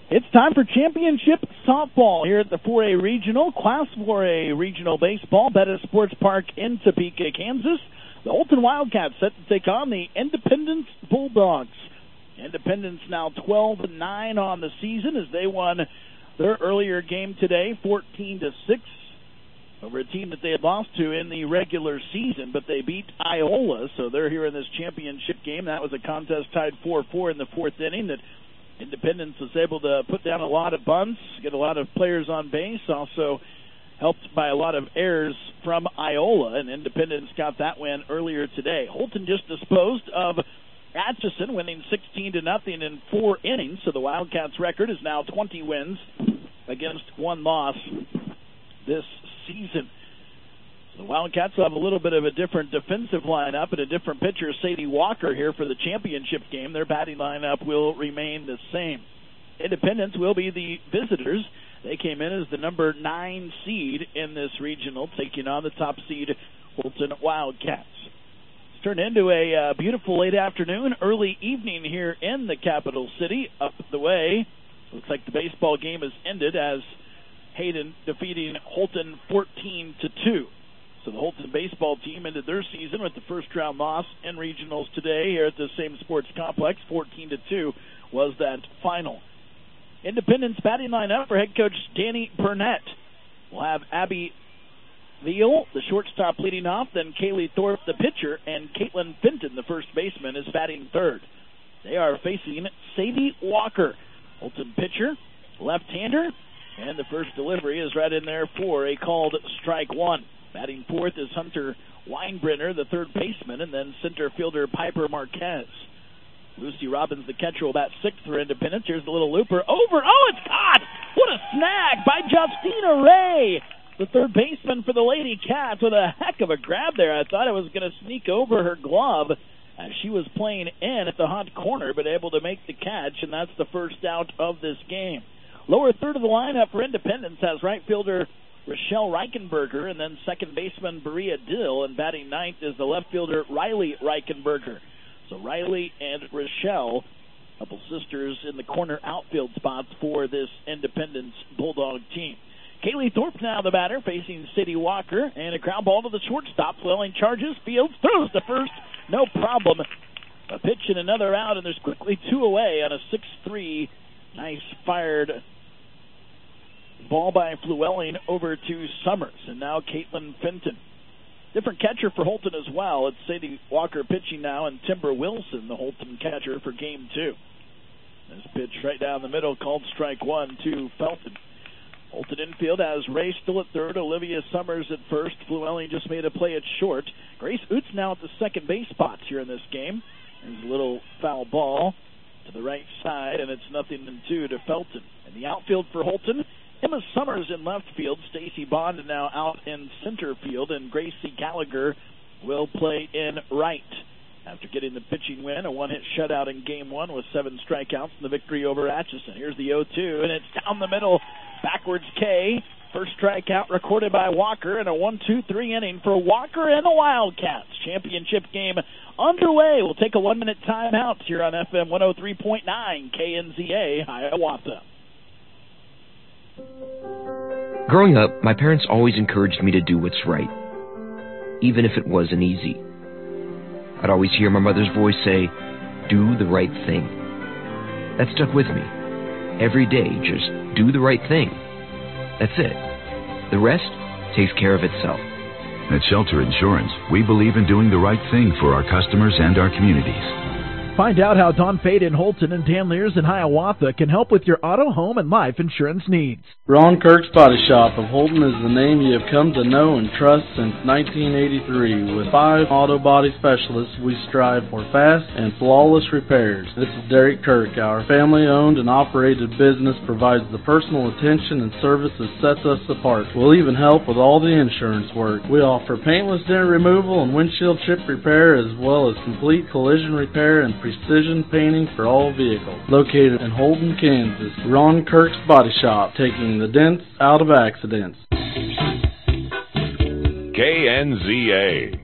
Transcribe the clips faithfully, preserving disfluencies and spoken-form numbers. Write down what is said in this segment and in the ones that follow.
It's time for championship softball here at the four A Regional, Class four A Regional Baseball, Bettis Sports Park in Topeka, Kansas. The Holton Wildcats set to take on the Independence Bulldogs. Independence now twelve and nine on the season as they won their earlier game today, fourteen to six, over a team that they had lost to in the regular season, but they beat Iola, so they're here in this championship game. That was a contest tied four four in the fourth inning that Independence was able to put down a lot of bunts, get a lot of players on base, also helped by a lot of errors from Iola, and Independence got that win earlier today. Holton just disposed of Atchison, winning sixteen to nothing in four innings, so the Wildcats' record is now twenty wins against one loss this season. The Wildcats will have a little bit of a different defensive lineup and a different pitcher, Sadie Walker, here for the championship game. Their batting lineup will remain the same. Independence will be the visitors. They came in as the number nine seed in this regional, taking on the top seed Holton Wildcats. It's turned into a uh, beautiful late afternoon, early evening here in the capital city. Up the way, looks like the baseball game has ended as Hayden defeating Holton fourteen to two. So the Holton baseball team ended their season with the first round loss in regionals today here at the same sports complex. fourteen to two was that final. Independence batting lineup for head coach Danny Burnett. We'll have Abby Veal, the shortstop, leading off, then Kaylee Thorpe, the pitcher, and Caitlin Fenton, the first baseman, is batting third. They are facing Sadie Walker, Holton pitcher, left-hander, and the first delivery is right in there for a called strike one. Batting fourth is Hunter Weinbrenner, the third baseman, and then center fielder Piper Marquez. Lucy Robbins, the catcher, will bat sixth for Independence. Here's the little looper. Over. Oh, it's caught! What a snag by Justina Ray, the third baseman for the Lady Cats, with a heck of a grab there. I thought it was going to sneak over her glove as she was playing in at the hot corner, but able to make the catch, and that's the first out of this game. Lower third of the lineup for Independence has right fielder Rochelle Reichenberger, and then second baseman Berea Dill, and batting ninth is the left fielder Riley Reichenberger. So Riley and Rochelle, a couple sisters in the corner outfield spots for this Independence Bulldog team. Kaylee Thorpe now the batter, facing Sadie Walker, and a ground ball to the shortstop. Flelling charges, fields, throws to first, no problem. A pitch and another out, and there's quickly two away on a six three. Nice fired ball by Flewelling over to Summers, and now Caitlin Fenton. Different catcher for Holton as well. It's Sadie Walker pitching now, and Timber Wilson, the Holton catcher, for game two. This pitch right down the middle, called strike one to Felton. Holton infield has Ray still at third, Olivia Summers at first. Flewelling just made a play at short. Grace Utz now at the second base spots here in this game. There's a little foul ball to the right side, and it's nothing than two to Felton. In the outfield for Holton, Emma Summers in left field. Stacy Bond now out in center field, and Gracie Gallagher will play in right. After getting the pitching win, a one-hit shutout in game one with seven strikeouts in the victory over Atchison. Here's the oh two, and it's down the middle, backwards K. First strikeout recorded by Walker, and a one two three inning for Walker and the Wildcats. Championship game underway. We'll take a one-minute timeout here on F M one oh three point nine K N Z A Hiawatha. Growing up, my parents always encouraged me to do what's right, even if it wasn't easy. I'd always hear my mother's voice say, "Do the right thing." That stuck with me. Every day, just do the right thing. That's it. The rest takes care of itself. At Shelter Insurance, we believe in doing the right thing for our customers and our communities. Find out how Don Fade in Holton and Dan Lears in Hiawatha can help with your auto, home, and life insurance needs. Ron Kirk's Body Shop of Holton is the name you have come to know and trust since nineteen eighty-three. With five auto body specialists, we strive for fast and flawless repairs. This is Derek Kirk. Our family-owned and operated business provides the personal attention and service that sets us apart. We'll even help with all the insurance work. We offer paintless dent removal and windshield chip repair, as well as complete collision repair and precision painting for all vehicles. Located in Holton, Kansas, Ron Kirk's Body Shop, taking the dents out of accidents. K N Z A.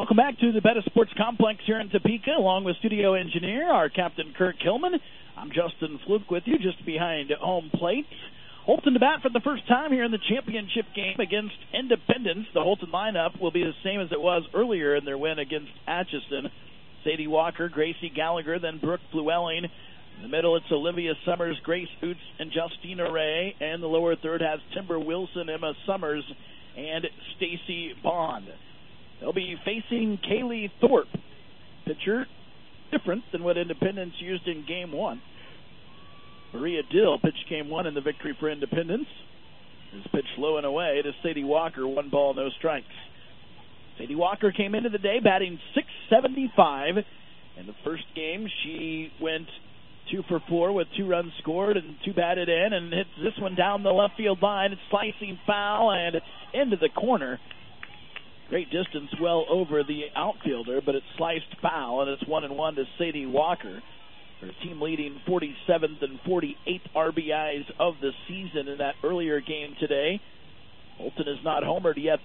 Welcome back to the Betta Sports Complex here in Topeka, along with studio engineer, our Captain Kirk Hillman. I'm Justin Fluke with you, just behind home plate. Holton to bat for the first time here in the championship game against Independence. The Holton lineup will be the same as it was earlier in their win against Atchison. Sadie Walker, Gracie Gallagher, then Brooke Flewelling. In the middle, it's Olivia Summers, Grace Oots, and Justina Ray. And the lower third has Timber Wilson, Emma Summers, and Stacy Bond. They'll be facing Kaylee Thorpe. Pitcher different than what Independence used in game one. Maria Dill pitched game one in the victory for Independence. This pitch low and away to Sadie Walker, one ball, no strikes. Sadie Walker came into the day batting six seventy-five. In the first game, she went two for four with two runs scored and two batted in, and hits this one down the left field line. It's slicing foul and into the corner. Great distance well over the outfielder, but it's sliced foul, and it's one and one to Sadie Walker. Her team leading forty-seventh and forty-eighth R B Is of the season in that earlier game today. Holton is not homered yet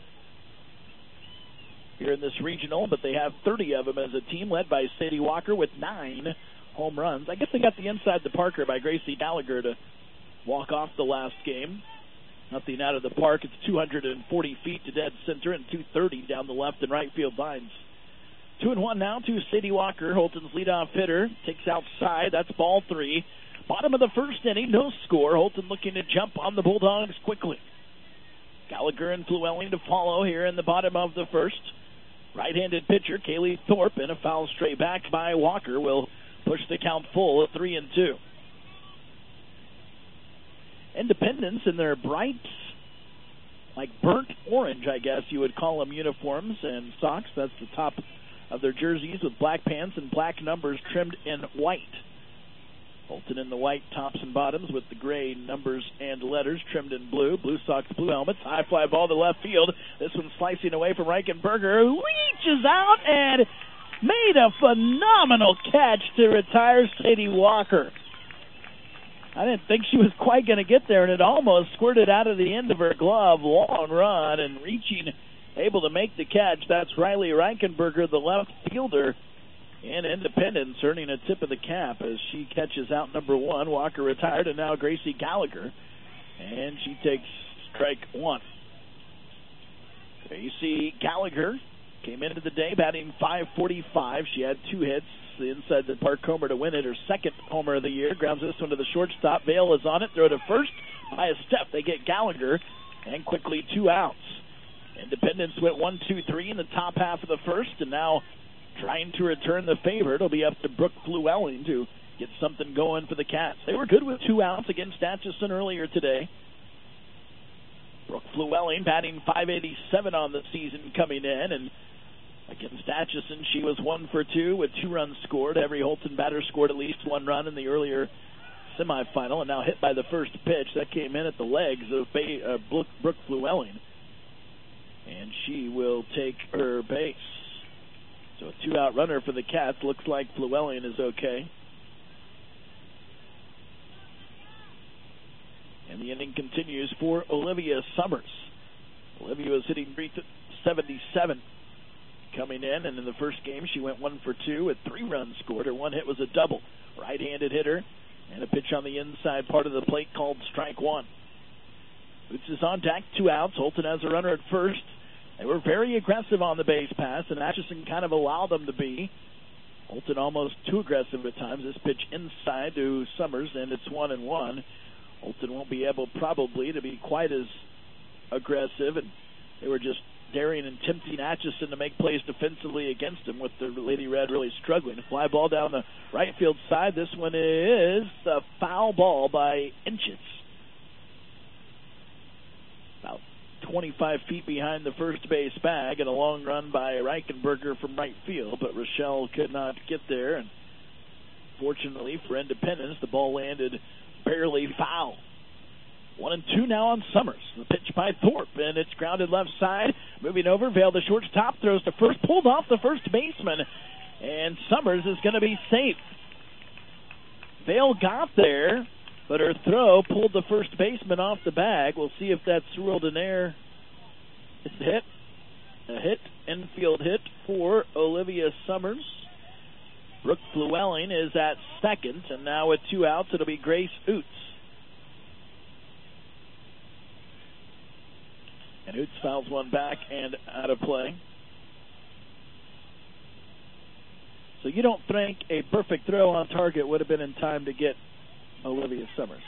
here in this regional, but they have thirty of them as a team, led by Sadie Walker with nine home runs. I guess they got the inside the Parker by Gracie Gallagher to walk off the last game. Nothing out of the park. It's two hundred forty feet to dead center and two thirty down the left and right field lines. Two and one now to Sadie Walker, Holton's leadoff hitter. Takes outside. That's ball three. Bottom of the first inning, no score. Holton looking to jump on the Bulldogs quickly. Gallagher and Flewelling to follow here in the bottom of the first. Right-handed pitcher Kaylee Thorpe, in a foul straight back by Walker, will push the count full at three and two. Independence in their bright, like burnt orange, I guess you would call them, uniforms and socks. That's the top of their jerseys with black pants and black numbers trimmed in white. Holton in the white tops and bottoms with the gray numbers and letters trimmed in blue. Blue socks, blue helmets. High fly ball to left field. This one slicing away from Reichenberger, who reaches out and made a phenomenal catch to retire Sadie Walker. I didn't think she was quite going to get there, and it almost squirted out of the end of her glove. Long run and reaching, able to make the catch. That's Riley Reichenberger, the left fielder in Independence, earning a tip of the cap as she catches out number one. Walker retired, and now Gracie Gallagher, and she takes strike one. There you see Gallagher came into the day batting five forty-five. She had two hits. The inside the park homer to win it, her second homer of the year. Grounds this one to the shortstop. Vale is on it. Throw to first. By a step, they get Gallagher, and quickly two outs. Independence went one, two, three in the top half of the first, and now trying to return the favor. It'll be up to Brooke Flewelling to get something going for the Cats. They were good with two outs against Atchison earlier today. Brooke Flewelling batting five eighty-seven on the season coming in, and against Atchison, she was one for two with two runs scored. Every Holton batter scored at least one run in the earlier semifinal, and now hit by the first pitch. That came in at the legs of Bay, uh, Brooke Flewelling, and she will take her base. So a two-out runner for the Cats. Looks like Flewelling is okay. And the inning continues for Olivia Summers. Olivia was hitting three seventy-seven. Coming in, and in the first game she went one for two with three runs scored. Her one hit was a double. Right-handed hitter, and a pitch on the inside part of the plate called strike one. Boots is on deck, two outs. Holton has a runner at first. They were very aggressive on the base pass, and Atchison kind of allowed them to be. Holton almost too aggressive at times. This pitch inside to Summers, and it's one and one. Holton won't be able probably to be quite as aggressive, and they were just daring and tempting Atchison to make plays defensively against him, with the Lady Red really struggling. A fly ball down the right field side. This one is a foul ball by inches. About twenty-five feet behind the first base bag, and a long run by Reichenberger from right field, but Rochelle could not get there, and fortunately for Independence, the ball landed barely foul. One and two now on Summers. The pitch by Thorpe, and it's grounded left side. Moving over, Vale, the shortstop, throws to first, pulled off the first baseman, and Summers is going to be safe. Vale got there, but her throw pulled the first baseman off the bag. We'll see if that's ruled an error. It's a hit. A hit, infield hit for Olivia Summers. Brooke Llewellyn is at second, and now with two outs, it'll be Grace Oots. And Oots fouls one back and out of play. So you don't think a perfect throw on target would have been in time to get Olivia Summers.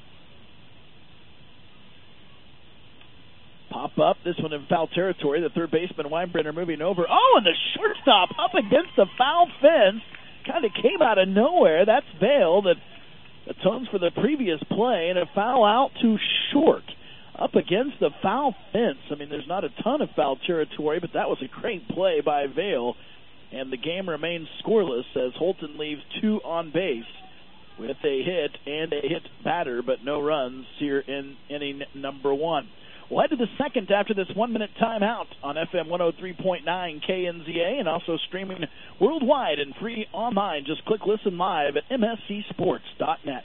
Pop up, this one in foul territory. The third baseman, Weinbrenner, moving over. Oh, and the shortstop up against the foul fence. Kind of came out of nowhere. That's Vail that atones for the previous play, and a foul out too short. Up against the foul fence. I mean, there's not a ton of foul territory, but that was a great play by Vail. And the game remains scoreless as Holton leaves two on base with a hit and a hit batter, but no runs here in inning number one. We'll head to the second after this one-minute timeout on F M one oh three point nine K N Z A and also streaming worldwide and free online. Just click listen live at M S C sports dot net.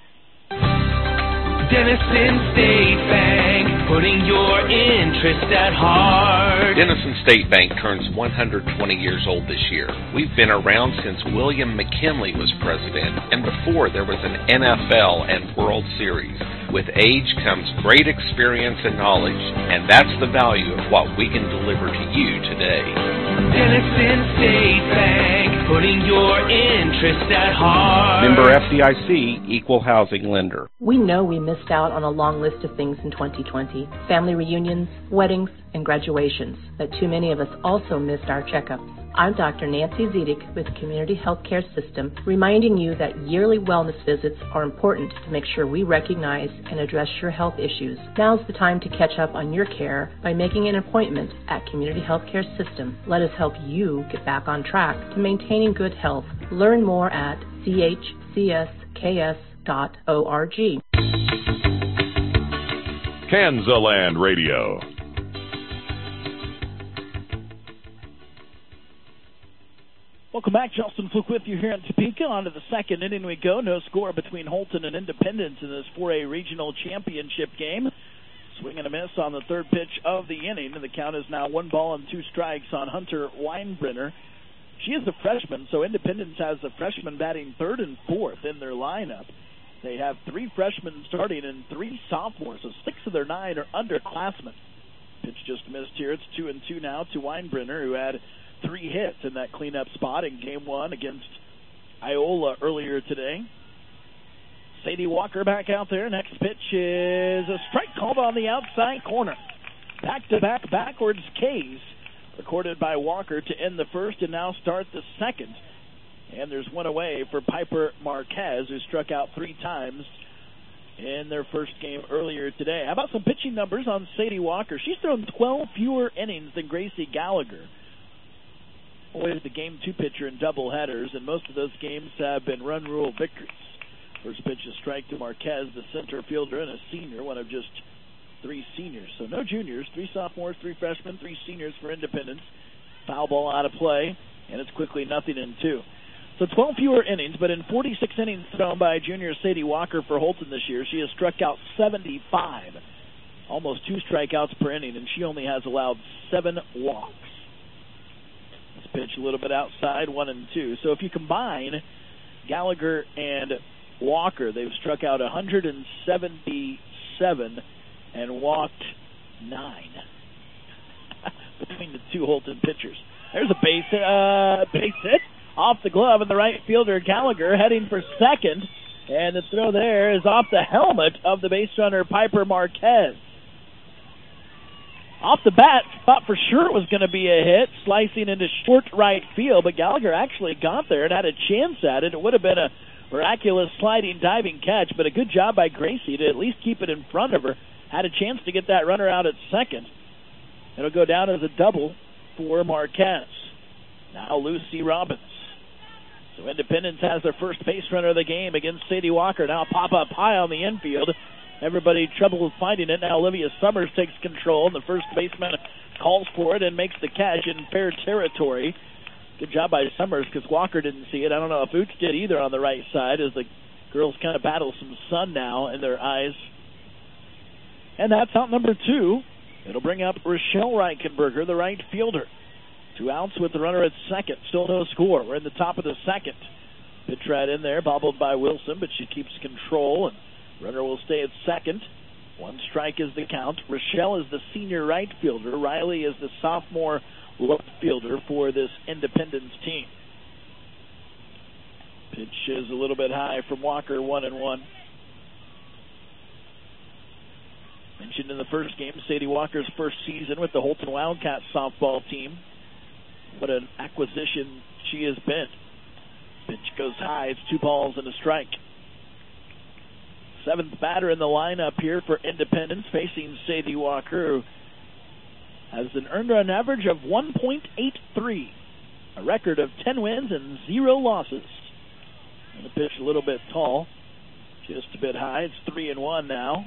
Denison State Bank, putting your interest at heart. Denison State Bank turns one hundred twenty years old this year. We've been around since William McKinley was president, and before there was an N F L and World Series. With age comes great experience and knowledge, and that's the value of what we can deliver to you today. Denison State Bank, putting your interest at heart. Member F D I C, Equal Housing Lender. We know we missed out on a long list of things in twenty twenty. Family reunions, weddings, and graduations. But too many of us also missed our checkups. I'm Doctor Nancy Zedick with Community Healthcare System, reminding you that yearly wellness visits are important to make sure we recognize and address your health issues. Now's the time to catch up on your care by making an appointment at Community Healthcare System. Let us help you get back on track to maintaining good health. Learn more at c h c s k s dot org. Kansaland Radio. Welcome back. Justin Fluke with you here in Topeka. On to the second inning we go. No score between Holton and Independence in this four A regional championship game. Swing and a miss on the third pitch of the inning. And the count is now one ball and two strikes on Hunter Weinbrenner. She is a freshman, so Independence has a freshman batting third and fourth in their lineup. They have three freshmen starting and three sophomores, so six of their nine are underclassmen. Pitch just missed here. It's two and two now to Weinbrenner, who had three hits in that cleanup spot in game one against Iola earlier today. Sadie Walker back out there. Next pitch is a strike called on the outside corner. Back-to-back backwards K's recorded by Walker to end the first and now start the second. And there's one away for Piper Marquez, who struck out three times in their first game earlier today. How about some pitching numbers on Sadie Walker? She's thrown twelve fewer innings than Gracie Gallagher. Always the game two pitcher in double headers, and most of those games have been run rule victories. First pitch is strike to Marquez, the center fielder, and a senior, one of just three seniors. So no juniors, three sophomores, three freshmen, three seniors for Independence. Foul ball out of play, and it's quickly nothing in two. So twelve fewer innings, but in forty-six innings thrown by junior Sadie Walker for Holton this year, she has struck out seventy-five, almost two strikeouts per inning, and she only has allowed seven walks. This pitch a little bit outside, one and two. So if you combine Gallagher and Walker, they've struck out one hundred seventy-seven and walked nine between the two Holton pitchers. There's a base, uh, base hit off the glove, and the right fielder Gallagher heading for second, and the throw there is off the helmet of the base runner Piper Marquez. Off the bat, thought for sure it was going to be a hit, slicing into short right field, but Gallagher actually got there and had a chance at it. It would have been a miraculous sliding, diving catch, but a good job by Gracie to at least keep it in front of her. Had a chance to get that runner out at second. It'll go down as a double for Marquez. Now Lucy Robbins. So Independence has their first base runner of the game against Sadie Walker. Now pop up high on the infield. Everybody trouble with finding it. Now Olivia Summers takes control, and the first baseman calls for it and makes the catch in fair territory. Good job by Summers because Walker didn't see it. I don't know if Oots did either on the right side as the girls kind of battle some sun now in their eyes. And that's out number two It'll bring up Rochelle Reichenberger, the right fielder. Two outs with the runner at second. Still no score. We're in the top of the second. Pitch right in there, bobbled by Wilson, but she keeps control, and runner will stay at second. One strike is the count. Rochelle is the senior right fielder. Riley is the sophomore left fielder for this Independence team. Pitch is a little bit high from Walker, one and one. Mentioned in the first game, Sadie Walker's first season with the Holton Wildcats softball team. What an acquisition she has been. Pitch goes high. It's two balls and a strike. Seventh batter in the lineup here for Independence, facing Sadie Walker, who has an earned run average of one point eight three, a record of ten wins and zero losses. And the pitch a little bit tall, just a bit high. It's three and one now.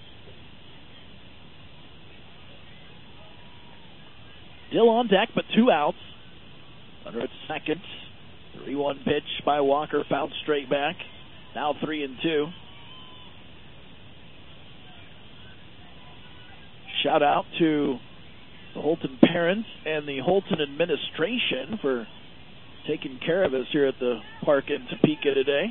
Still on deck, but two outs. Runner at second. three one pitch by Walker, fouled straight back. Now three and two. Shout out to the Holton parents and the Holton administration for taking care of us here at the park in Topeka today.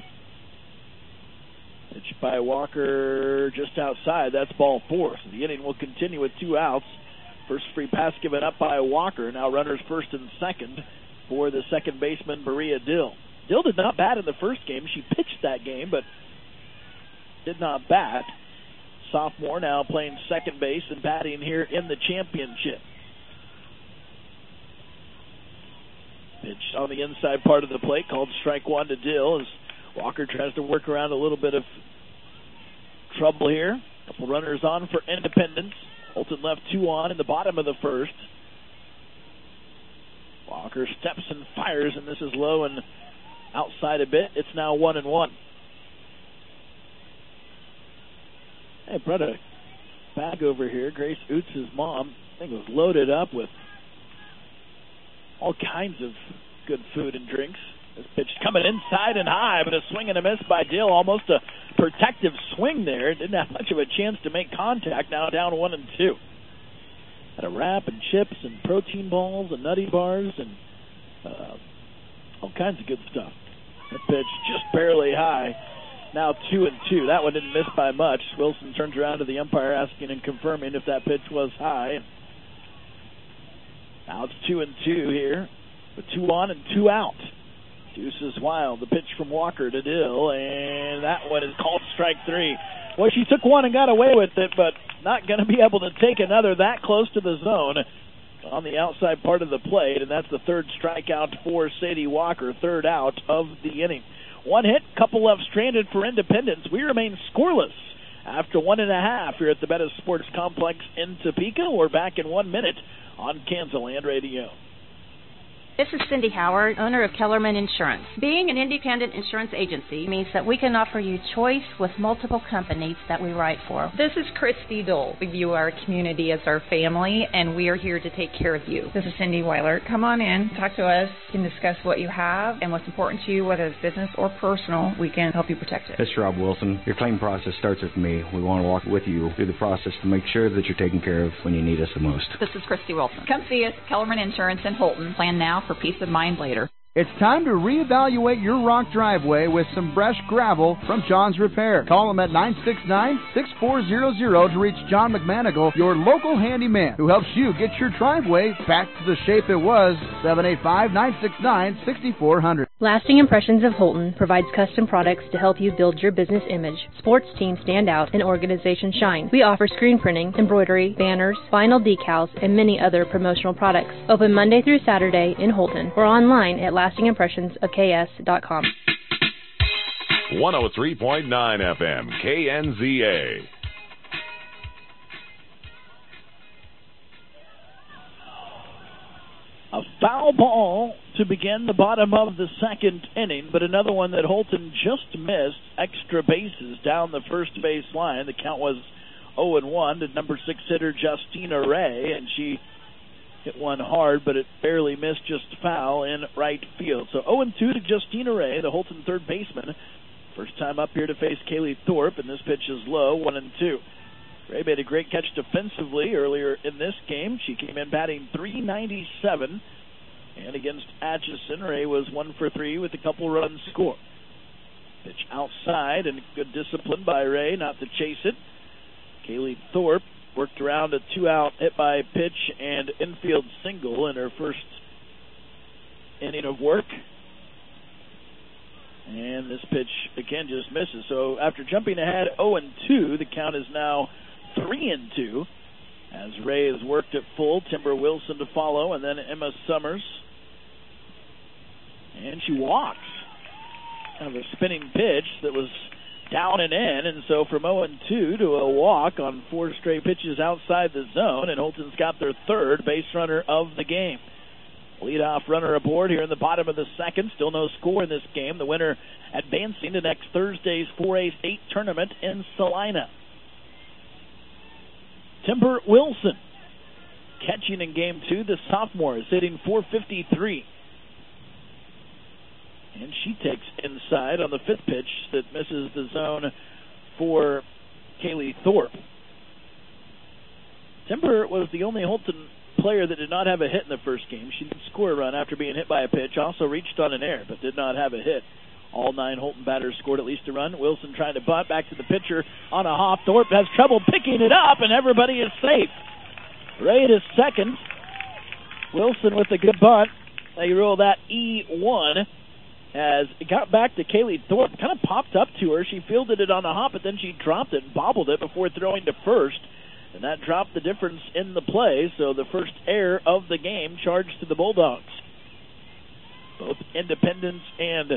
Pitch by Walker just outside. That's ball four. So the inning will continue with two outs. First free pass given up by Walker. Now runners first and second for the second baseman, Maria Dill. Dill did not bat in the first game. She pitched that game, but did not bat. Sophomore now playing second base and batting here in the championship. Pitch on the inside part of the plate called strike one to Dill as Walker tries to work around a little bit of trouble here. Couple runners on for Independence. Holton left two on in the bottom of the first. Walker steps and fires, and this is low and outside a bit. It's now one and one. Hey, brought a bag over here. Grace Oots' mom, I think, was loaded up with all kinds of good food and drinks. This pitch coming inside and high, but a swing and a miss by Dill. Almost a protective swing there. Didn't have much of a chance to make contact. Now down one and two. Had a wrap and chips and protein balls and nutty bars and uh, all kinds of good stuff. That pitch just barely high. Now two and two. That one didn't miss by much. Wilson turns around to the umpire asking and confirming if that pitch was high. Now it's two and two here with two on and two out. Deuces wild. The pitch from Walker to Dill, and that one is called strike three. Well, she took one and got away with it, but not going to be able to take another that close to the zone on the outside part of the plate, and that's the third strikeout for Sadie Walker, third out of the inning. One hit, couple left stranded for Independence. We remain scoreless after one and a half here at the Bettis Sports Complex in Topeka. We're back in one minute on Kansas Land Radio. This is Cindy Howard, owner of Kellerman Insurance. Being an independent insurance agency means that we can offer you choice with multiple companies that we write for. This is Christy Dole. We view our community as our family, and we are here to take care of you. This is Cindy Weiler. Come on in, talk to us, you can discuss what you have and what's important to you, whether it's business or personal. We can help you protect it. This is Rob Wilson. Your claim process starts with me. We want to walk with you through the process to make sure that you're taken care of when you need us the most. This is Christy Wilson. Come see us at Kellerman Insurance in Holton. Plan now for peace of mind later. It's time to reevaluate your rock driveway with some fresh gravel from John's Repair. Call them at nine six nine, six four zero zero to reach John McManigal, your local handyman, who helps you get your driveway back to the shape it was. seven eight five, nine six nine, six four zero zero. Lasting Impressions of Holton provides custom products to help you build your business image. Sports teams stand out and organizations shine. We offer screen printing, embroidery, banners, vinyl decals, and many other promotional products. Open Monday through Saturday in Holton or online at lasting impressions of k s dot com. one oh three point nine F M, K N Z A. A foul ball to begin the bottom of the second inning, but another one that Holton just missed. Extra bases down the first base line. The count was oh and one to number six hitter Justina Ray, and she hit one hard, but it barely missed, just foul in right field. So oh and two to Justina Ray, the Holton third baseman. First time up here to face Kaylee Thorpe, and this pitch is low, one and two. Ray made a great catch defensively earlier in this game. She came in batting three ninety-seven. And against Atchison, Ray was one for three with a couple runs scored. Pitch outside, and good discipline by Ray not to chase it. Kaylee Thorpe worked around a two-out hit by pitch and infield single in her first inning of work. And this pitch, again, just misses. So after jumping ahead oh and two, the count is now three and two. As Ray has worked at full, Timber Wilson to follow, and then Emma Summers. And she walks. Kind of a spinning pitch that was down and in, and so from oh and two to a walk on four straight pitches outside the zone, and Holton's got their third base runner of the game. Leadoff runner aboard here in the bottom of the second. Still no score in this game. The winner advancing to next Thursday's four A state tournament in Salina. Timber Wilson catching in game two. The sophomore is hitting four fifty-three. And she takes inside on the fifth pitch that misses the zone for Kaylee Thorpe. Timber was the only Holton player that did not have a hit in the first game. She did score a run after being hit by a pitch, also reached on an error, but did not have a hit. All nine Holton batters scored at least a run. Wilson trying to bunt back to the pitcher on a hop. Thorpe has trouble picking it up, and everybody is safe. Ray to second. Wilson with a good bunt. They roll that E one. As it got back to Kaylee Thorpe, kind of popped up to her. She fielded it on the hop, but then she dropped it and bobbled it before throwing to first. And that dropped the difference in the play, so the first error of the game charged to the Bulldogs. Both Independence and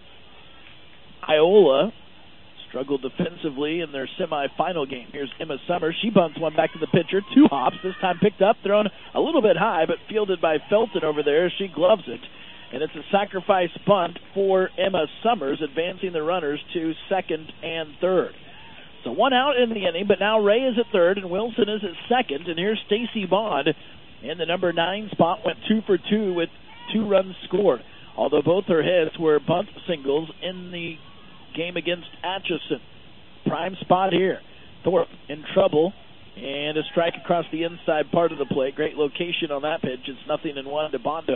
Iola struggled defensively in their semifinal game. Here's Emma Summers. She bunts one back to the pitcher. Two hops, this time picked up, thrown a little bit high, but fielded by Felton over there. She gloves it. And it's a sacrifice bunt for Emma Summers, advancing the runners to second and third. So one out in the inning, but now Ray is at third and Wilson is at second. And here's Stacy Bond in the number nine spot, went two for two with two runs scored. Although both her hits were bunt singles in the game against Atchison. Prime spot here. Thorpe in trouble, and a strike across the inside part of the plate. Great location on that pitch. It's nothing in one to Bondo.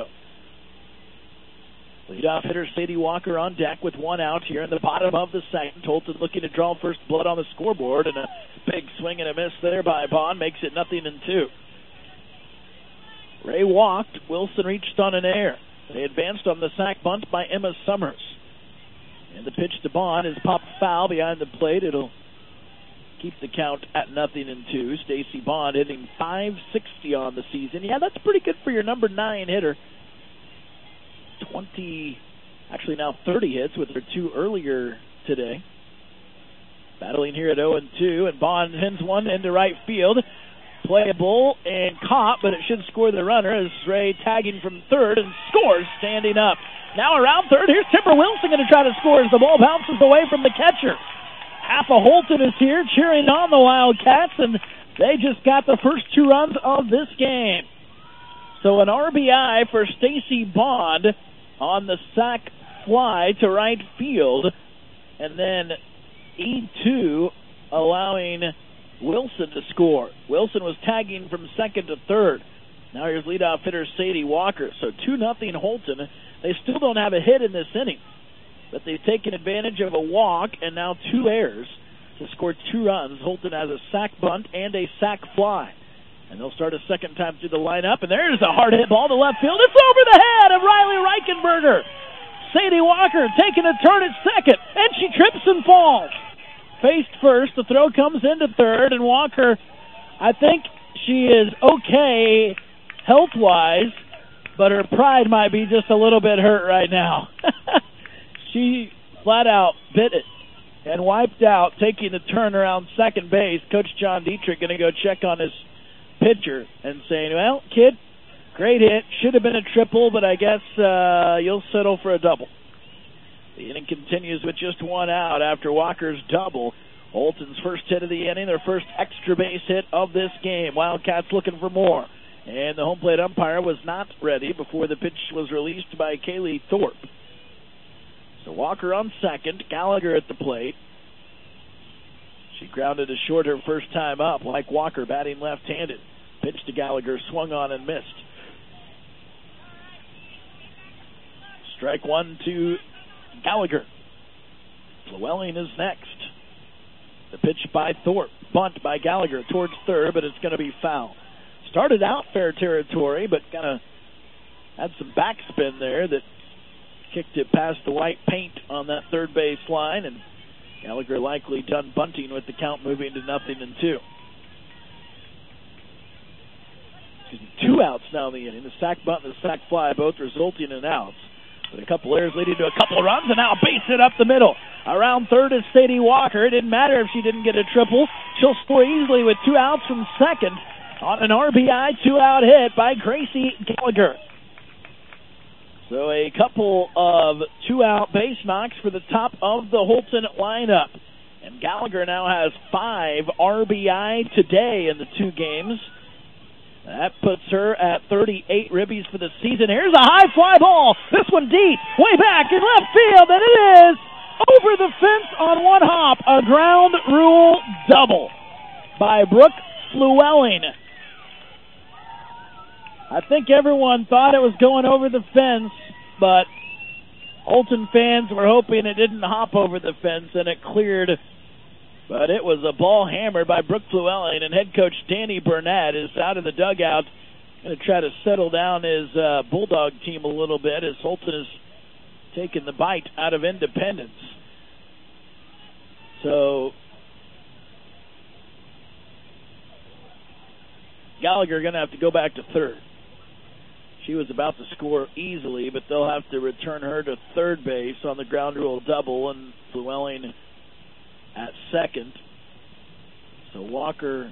Leadoff hitter Sadie Walker on deck with one out here in the bottom of the second. Holton looking to draw first blood on the scoreboard, and a big swing and a miss there by Bond makes it nothing in two. Ray walked. Wilson reached on an error. They advanced on the sac bunt by Emma Summers. And the pitch to Bond is popped foul behind the plate. It'll keep the count at nothing in two. Stacy Bond hitting five sixty on the season. Yeah, that's pretty good for your number nine hitter. twenty, actually now thirty hits with her two earlier today. Battling here at oh and two, and Bond hits one into right field. Playable and caught, but it should score the runner as Ray tagging from third and scores standing up. Now around third, here's Timber Wilson going to try to score as the ball bounces away from the catcher. Half of Holton is here cheering on the Wildcats, and they just got the first two runs of this game. So an R B I for Stacy Bond on the sac fly to right field, and then E two allowing Wilson to score. Wilson was tagging from second to third. Now here's leadoff hitter Sadie Walker. So two nothing Holton. They still don't have a hit in this inning, but they've taken advantage of a walk and now two errors to score two runs. Holton has a sac bunt and a sac fly. And they'll start a second time through the lineup, and there's a hard hit ball to left field. It's over the head of Riley Reichenberger. Sadie Walker taking a turn at second, and she trips and falls. Faced first, the throw comes into third, and Walker, I think she is okay health-wise, but her pride might be just a little bit hurt right now. She flat out bit it and wiped out, taking the turn around second base. Coach John Dietrich going to go check on his pitcher and saying, well, kid, great hit. Should have been a triple, but I guess uh, you'll settle for a double. The inning continues with just one out after Walker's double. Holton's first hit of the inning, their first extra base hit of this game. Wildcats looking for more. And the home plate umpire was not ready before the pitch was released by Kaylee Thorpe. So Walker on second, Gallagher at the plate. She grounded a short her first time up, like Walker, batting left-handed. Pitch to Gallagher, swung on and missed. Strike one to Gallagher. Llewellyn is next. The pitch by Thorpe. Bunt by Gallagher towards third, but it's going to be foul. Started out fair territory, but kind of had some backspin there that kicked it past the white paint on that third base line, and Gallagher likely done bunting with the count moving to nothing and two. Two outs now in the inning. The sac bunt and the sac fly both resulting in outs. But a couple errors leading to a couple of runs, and now a base hit up the middle. Around third is Sadie Walker. It didn't matter if she didn't get a triple. She'll score easily with two outs from second on an R B I two-out hit by Gracie Gallagher. So a couple of two-out base knocks for the top of the Holton lineup. And Gallagher now has five R B I today in the two games. That puts her at thirty-eight ribbies for the season. Here's a high fly ball. This one deep, way back in left field, and it is over the fence on one hop. A ground rule double by Brooke Llewellyn. I think everyone thought it was going over the fence, but Holton fans were hoping it didn't hop over the fence, and it cleared. But it was a ball hammered by Brooke Llewellyn, and head coach Danny Burnett is out of the dugout, going to try to settle down his uh, Bulldog team a little bit as Holton is taking the bite out of Independence. So Gallagher going to have to go back to third. She was about to score easily, but they'll have to return her to third base on the ground rule double, and Llewellyn at second. So Walker,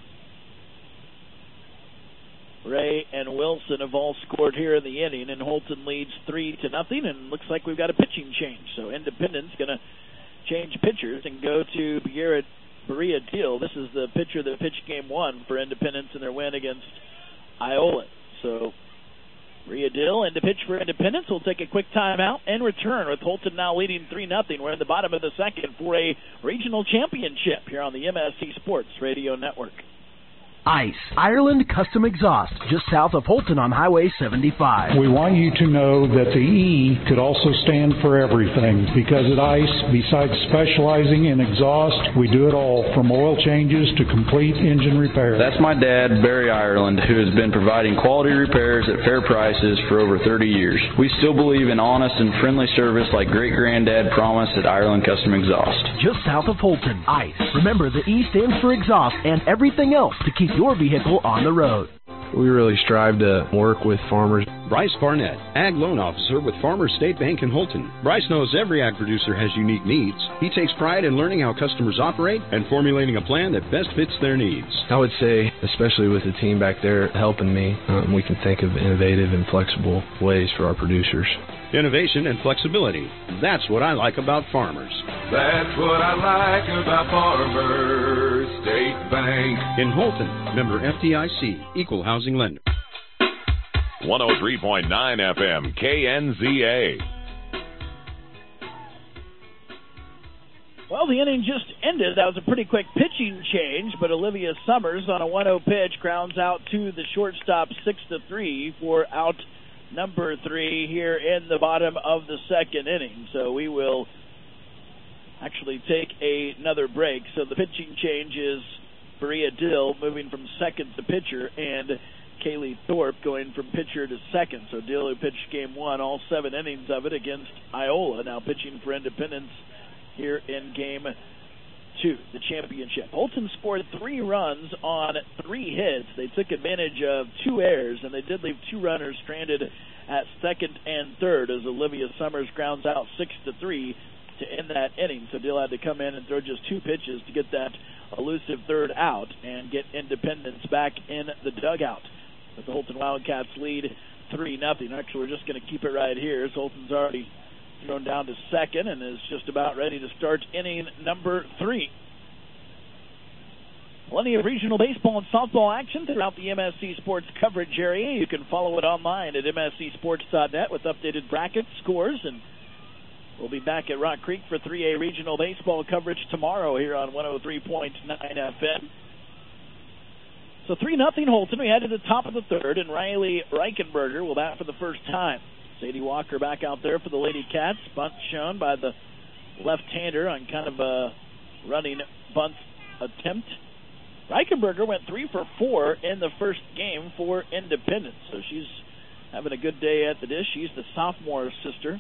Ray, and Wilson have all scored here in the inning, and Holton leads three to nothing, and looks like we've got a pitching change. So Independence going to change pitchers and go to Berea, Berea Deal. This is the pitcher that pitched game one for Independence in their win against Iola. So Berea Deal in to pitch for Independence. We'll take a quick timeout and return with Holton now leading three nothing. We're in the bottom of the second for a regional championship here on the M S C Sports Radio Network. ICE, Ireland Custom Exhaust, just south of Holton on Highway seventy-five. We want you to know that the E could also stand for everything, because at ICE, besides specializing in exhaust, we do it all, from oil changes to complete engine repairs. That's my dad, Barry Ireland, who has been providing quality repairs at fair prices for over thirty years. We still believe in honest and friendly service like great-granddad promised at Ireland Custom Exhaust. Just south of Holton, ICE. Remember, the E stands for exhaust and everything else to keep your vehicle on the road. We really strive to work with farmers. Bryce Barnett, Ag Loan Officer with Farmers State Bank in Holton. Bryce knows every ag producer has unique needs. He takes pride in learning how customers operate and formulating a plan that best fits their needs. I would say, especially with the team back there helping me, um, we can think of innovative and flexible ways for our producers. Innovation and flexibility. That's what I like about farmers. That's what I like about Farmers State Bank. In Holton, member F D I C, equal housing lender. one oh three point nine F M, K N Z A. Well, the inning just ended. That was a pretty quick pitching change, but Olivia Summers on a one oh pitch grounds out to the shortstop six to three for out number three here in the bottom of the second inning. So we will actually take a, another break. So the pitching change is Berea Dill moving from second to pitcher, and Kaylee Thorpe going from pitcher to second. So Dill, who pitched game one, all seven innings of it against Iola, now pitching for Independence here in game two, the championship. Holton scored three runs on three hits. They took advantage of two errors, and they did leave two runners stranded at second and third as Olivia Summers grounds out six to three to end that inning. So Dill had to come in and throw just two pitches to get that elusive third out and get Independence back in the dugout. But the Holton Wildcats lead three nothing. Actually, we're just going to keep it right here. So Holton's already thrown down to second and is just about ready to start inning number three. Plenty of regional baseball and softball action throughout the M S C Sports coverage area. You can follow it online at M S C sports dot net with updated brackets, scores, and We'll be back at Rock Creek for three A regional baseball coverage tomorrow here on one oh three point nine F M. So three nothing Holton. We head to the top of the third, and Riley Reichenberger will bat for the first time. Sadie Walker back out there for the Lady Cats. Bunt shown by the left-hander on kind of a running bunt attempt. Reichenberger went three for four in the first game for Independence, so she's having a good day at the dish. She's the sophomore sister.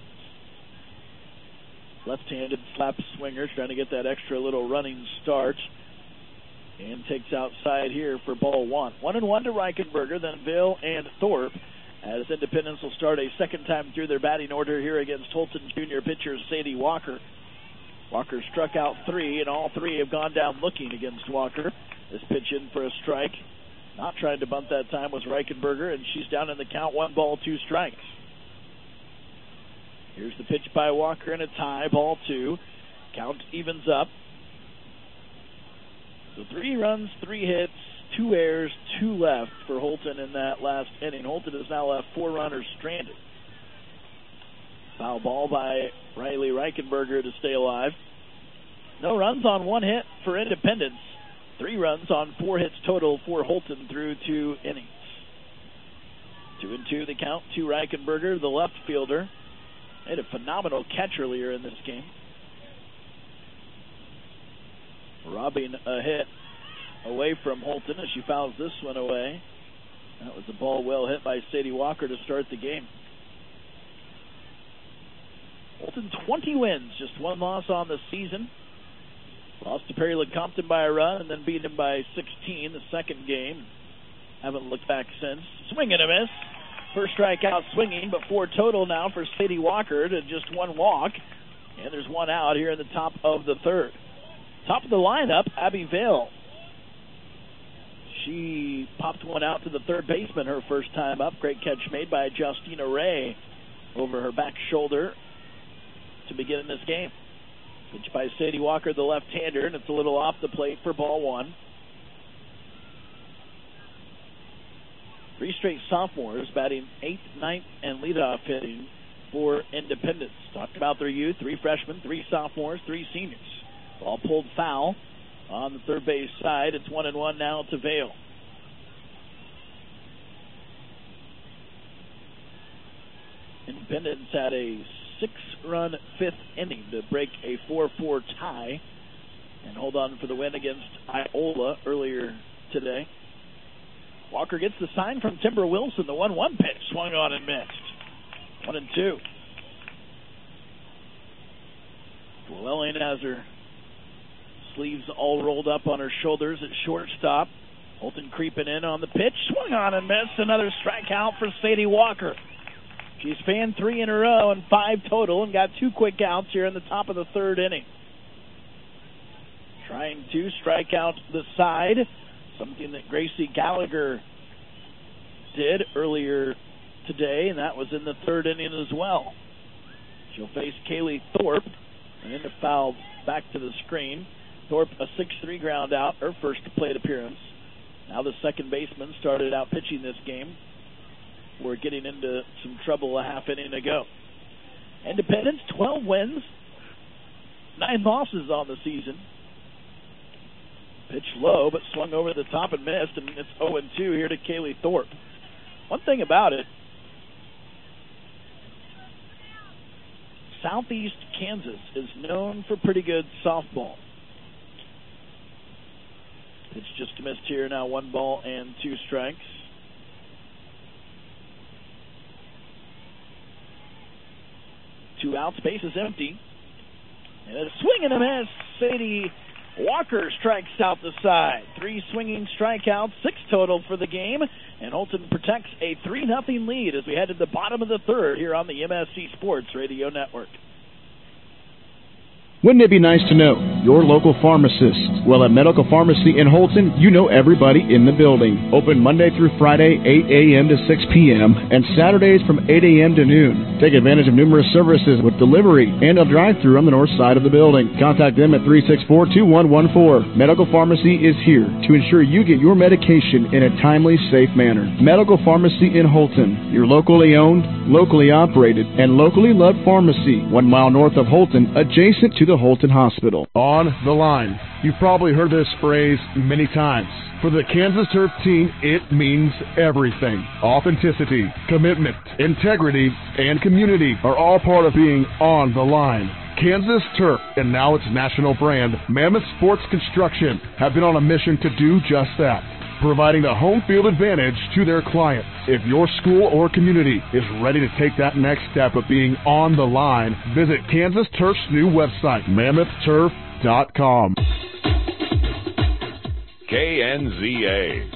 Left-handed slap swinger, trying to get that extra little running start. And takes outside here for ball one. One and one to Reichenberger, then Vale and Thorpe, as Independence will start a second time through their batting order here against Holton junior pitcher Sadie Walker. Walker struck out three, and all three have gone down looking against Walker. This pitch in for a strike. Not trying to bunt that time was Reichenberger, and she's down in the count, one ball, two strikes. Here's the pitch by Walker, and a tie, ball two. Count evens up. So three runs, three hits, two errors, two left for Holton in that last inning. Holton has now left four runners stranded. Foul ball by Riley Reichenberger to stay alive. No runs on one hit for Independence. Three runs on four hits total for Holton through two innings. Two and two the count to Reichenberger, the left fielder. Made a phenomenal catch earlier in this game. Robbing a hit away from Holton as she fouls this one away. That was a ball well hit by Sadie Walker to start the game. Holton twenty wins, just one loss on the season. Lost to Perry Lecompton by a run and then beat him by sixteen the second game. Haven't looked back since. Swing and a miss. First strikeout swinging, but four total now for Sadie Walker to just one walk. And there's one out here in the top of the third. Top of the lineup, Abby Vale. She popped one out to the third baseman her first time up. Great catch made by Justina Ray over her back shoulder to begin this game. Pitch by Sadie Walker, the left-hander, and it's a little off the plate for ball one. Three straight sophomores batting eighth, ninth, and leadoff hitting for Independence. Talked about their youth, three freshmen, three sophomores, three seniors. Ball pulled foul on the third base side. It's one and one now to Vale. Independence had a six-run fifth inning to break a four four tie and hold on for the win against Iola earlier today. Walker gets the sign from Timber Wilson. The one one pitch swung on and missed. One and two. Llewellyn has her sleeves all rolled up on her shoulders at shortstop. Holton creeping in on the pitch. Swung on and missed. Another strikeout for Sadie Walker. She's fanned three in a row and five total and got two quick outs here in the top of the third inning. Trying to strike out the side, something that Gracie Gallagher did earlier today, and that was in the third inning as well. She'll face Kaylee Thorpe, and in the foul back to the screen. Thorpe, a six three ground out, her first plate appearance. Now the second baseman started out pitching this game. We're getting into some trouble a half inning ago. Independence, twelve wins, nine losses on the season. Pitch low, but swung over the top and missed, and it's oh and two here to Kaylee Thorpe. One thing about it, Southeast Kansas is known for pretty good softball. Pitch just missed here, now one ball and two strikes. Two outs, base is empty. And a swing and a miss. Sadie Walker strikes out the side. Three swinging strikeouts, six total for the game. And Holton protects a three nothing lead as we head to the bottom of the third here on the M S C Sports Radio Network. Wouldn't it be nice to know your local pharmacist? Well, at Medical Pharmacy in Holton, you know everybody in the building. Open Monday through Friday, eight a.m. to six p.m., and Saturdays from eight a.m. to noon. Take advantage of numerous services with delivery and a drive-thru on the north side of the building. Contact them at three six four, two one one four. Medical Pharmacy is here to ensure you get your medication in a timely, safe manner. Medical Pharmacy in Holton, your locally owned, locally operated, and locally loved pharmacy, one mile north of Holton, adjacent to the Holton Hospital. On the line. You've probably heard this phrase many times. For the Kansas Turf team, it means everything. Authenticity, commitment, integrity, and community are all part of being on the line. Kansas Turf, and now its national brand, Mammoth Sports Construction, have been on a mission to do just that, providing the home field advantage to their clients. If your school or community is ready to take that next step of being on the line, visit Kansas Turf's new website, mammoth turf dot com. K N Z A.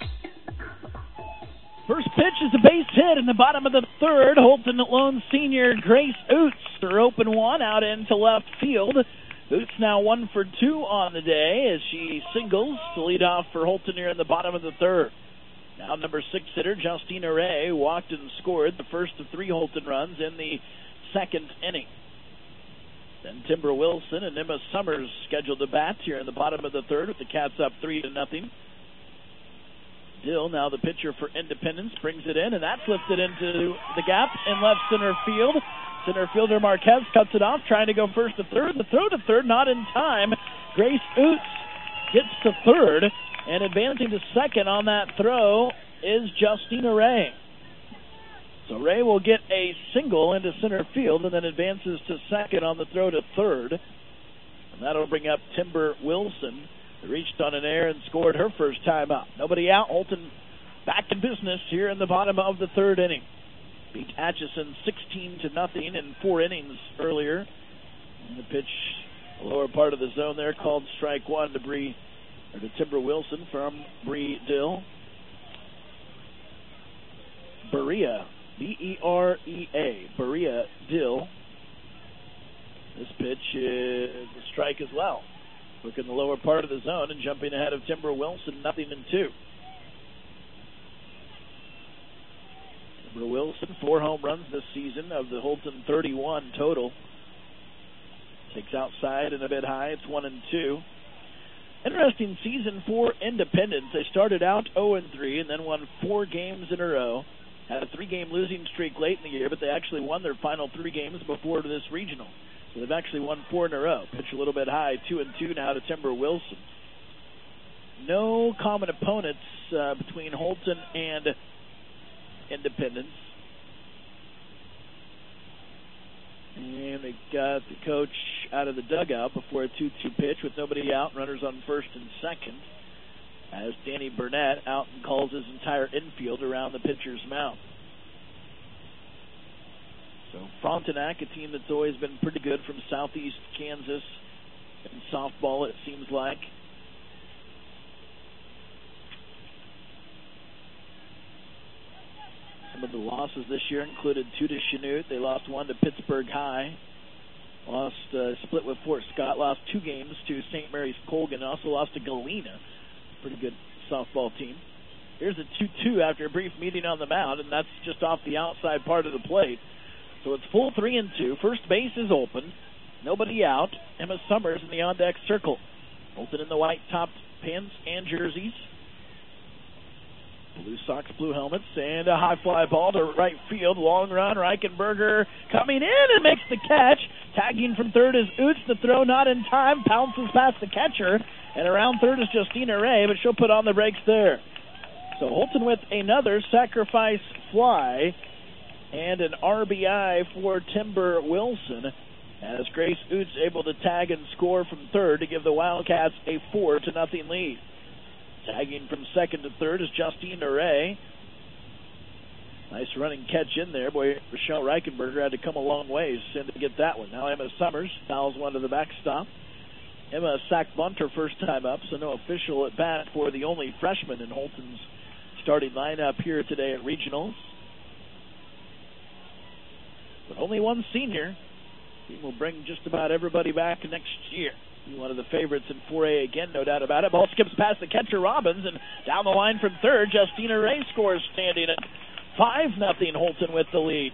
First pitch is a base hit in the bottom of the third. Holton lone senior Grace Oots, her open one out into left field. Oots now one for two on the day as she singles to lead off for Holton here in the bottom of the third. Now number six hitter Justina Ray walked and scored the first of three Holton runs in the second inning. Then Timber Wilson and Emma Summers scheduled to bat here in the bottom of the third with the Cats up three to nothing. Dill, now the pitcher for Independence, brings it in, and that's lifted into the gap in left center field. Center fielder Marquez cuts it off, trying to go first to third. The throw to third, not in time. Grace Oots gets to third, and advancing to second on that throw is Justina Ray. So Ray will get a single into center field and then advances to second on the throw to third. And that'll bring up Timber Wilson, who reached on an air and scored her first time out. Nobody out. Holton back in business here in the bottom of the third inning. Beat Atchison sixteen to nothing in four innings earlier. And the pitch, the lower part of the zone there, called strike one to Bree, or to Timber Wilson from Bree Dill. Berea, B E R E A, Berea Dill. This pitch is a strike as well. Looking the lower part of the zone and jumping ahead of Timber Wilson, nothing in two. Timber Wilson, four home runs this season of the Holton thirty-one total. Takes outside and a bit high. It's one and two. Interesting season for Independence. They started out oh and three and then won four games in a row. Had a three-game losing streak late in the year, but they actually won their final three games before this regional. So they've actually won four in a row. Pitch a little bit high, two and two now to Timber Wilson. No common opponents uh, between Holton and Independence. And they got the coach out of the dugout before a two two pitch with nobody out, runners on first and second, as Danny Burnett out and calls his entire infield around the pitcher's mound. So Frontenac, a team that's always been pretty good from southeast Kansas in softball, it seems like. Some of the losses this year included two to Chanute. They lost one to Pittsburgh High. Lost, uh, split with Fort Scott. Lost two games to Saint Mary's Colgan. Also lost to Galena. Pretty good softball team. Here's a two two after a brief meeting on the mound, and that's just off the outside part of the plate. So it's full three and two. First base is open. Nobody out. Emma Summers in the on-deck circle. Holton in the white-topped pants and jerseys. Blue socks, blue helmets, and a high fly ball to right field. Long run. Reichenberger coming in and makes the catch. Tagging from third is Oots. The throw not in time. Pounces past the catcher. And around third is Justina Ray, but she'll put on the brakes there. So Holton with another sacrifice fly and an R B I for Timber Wilson, as Grace Oots able to tag and score from third to give the Wildcats a four to nothing lead. Tagging from second to third is Justina Ray. Nice running catch in there. Boy, Rochelle Reichenberger had to come a long ways to get that one. Now Emma Summers fouls one to the backstop. Emma sacked bunt her first time up, so no official at bat for the only freshman in Holton's starting lineup here today at regionals. But only one senior. He will bring just about everybody back next year. Be one of the favorites in four A again, no doubt about it. Ball skips past the catcher Robbins, and down the line from third, Justina Ray scores, standing at five nothing. Holton with the lead.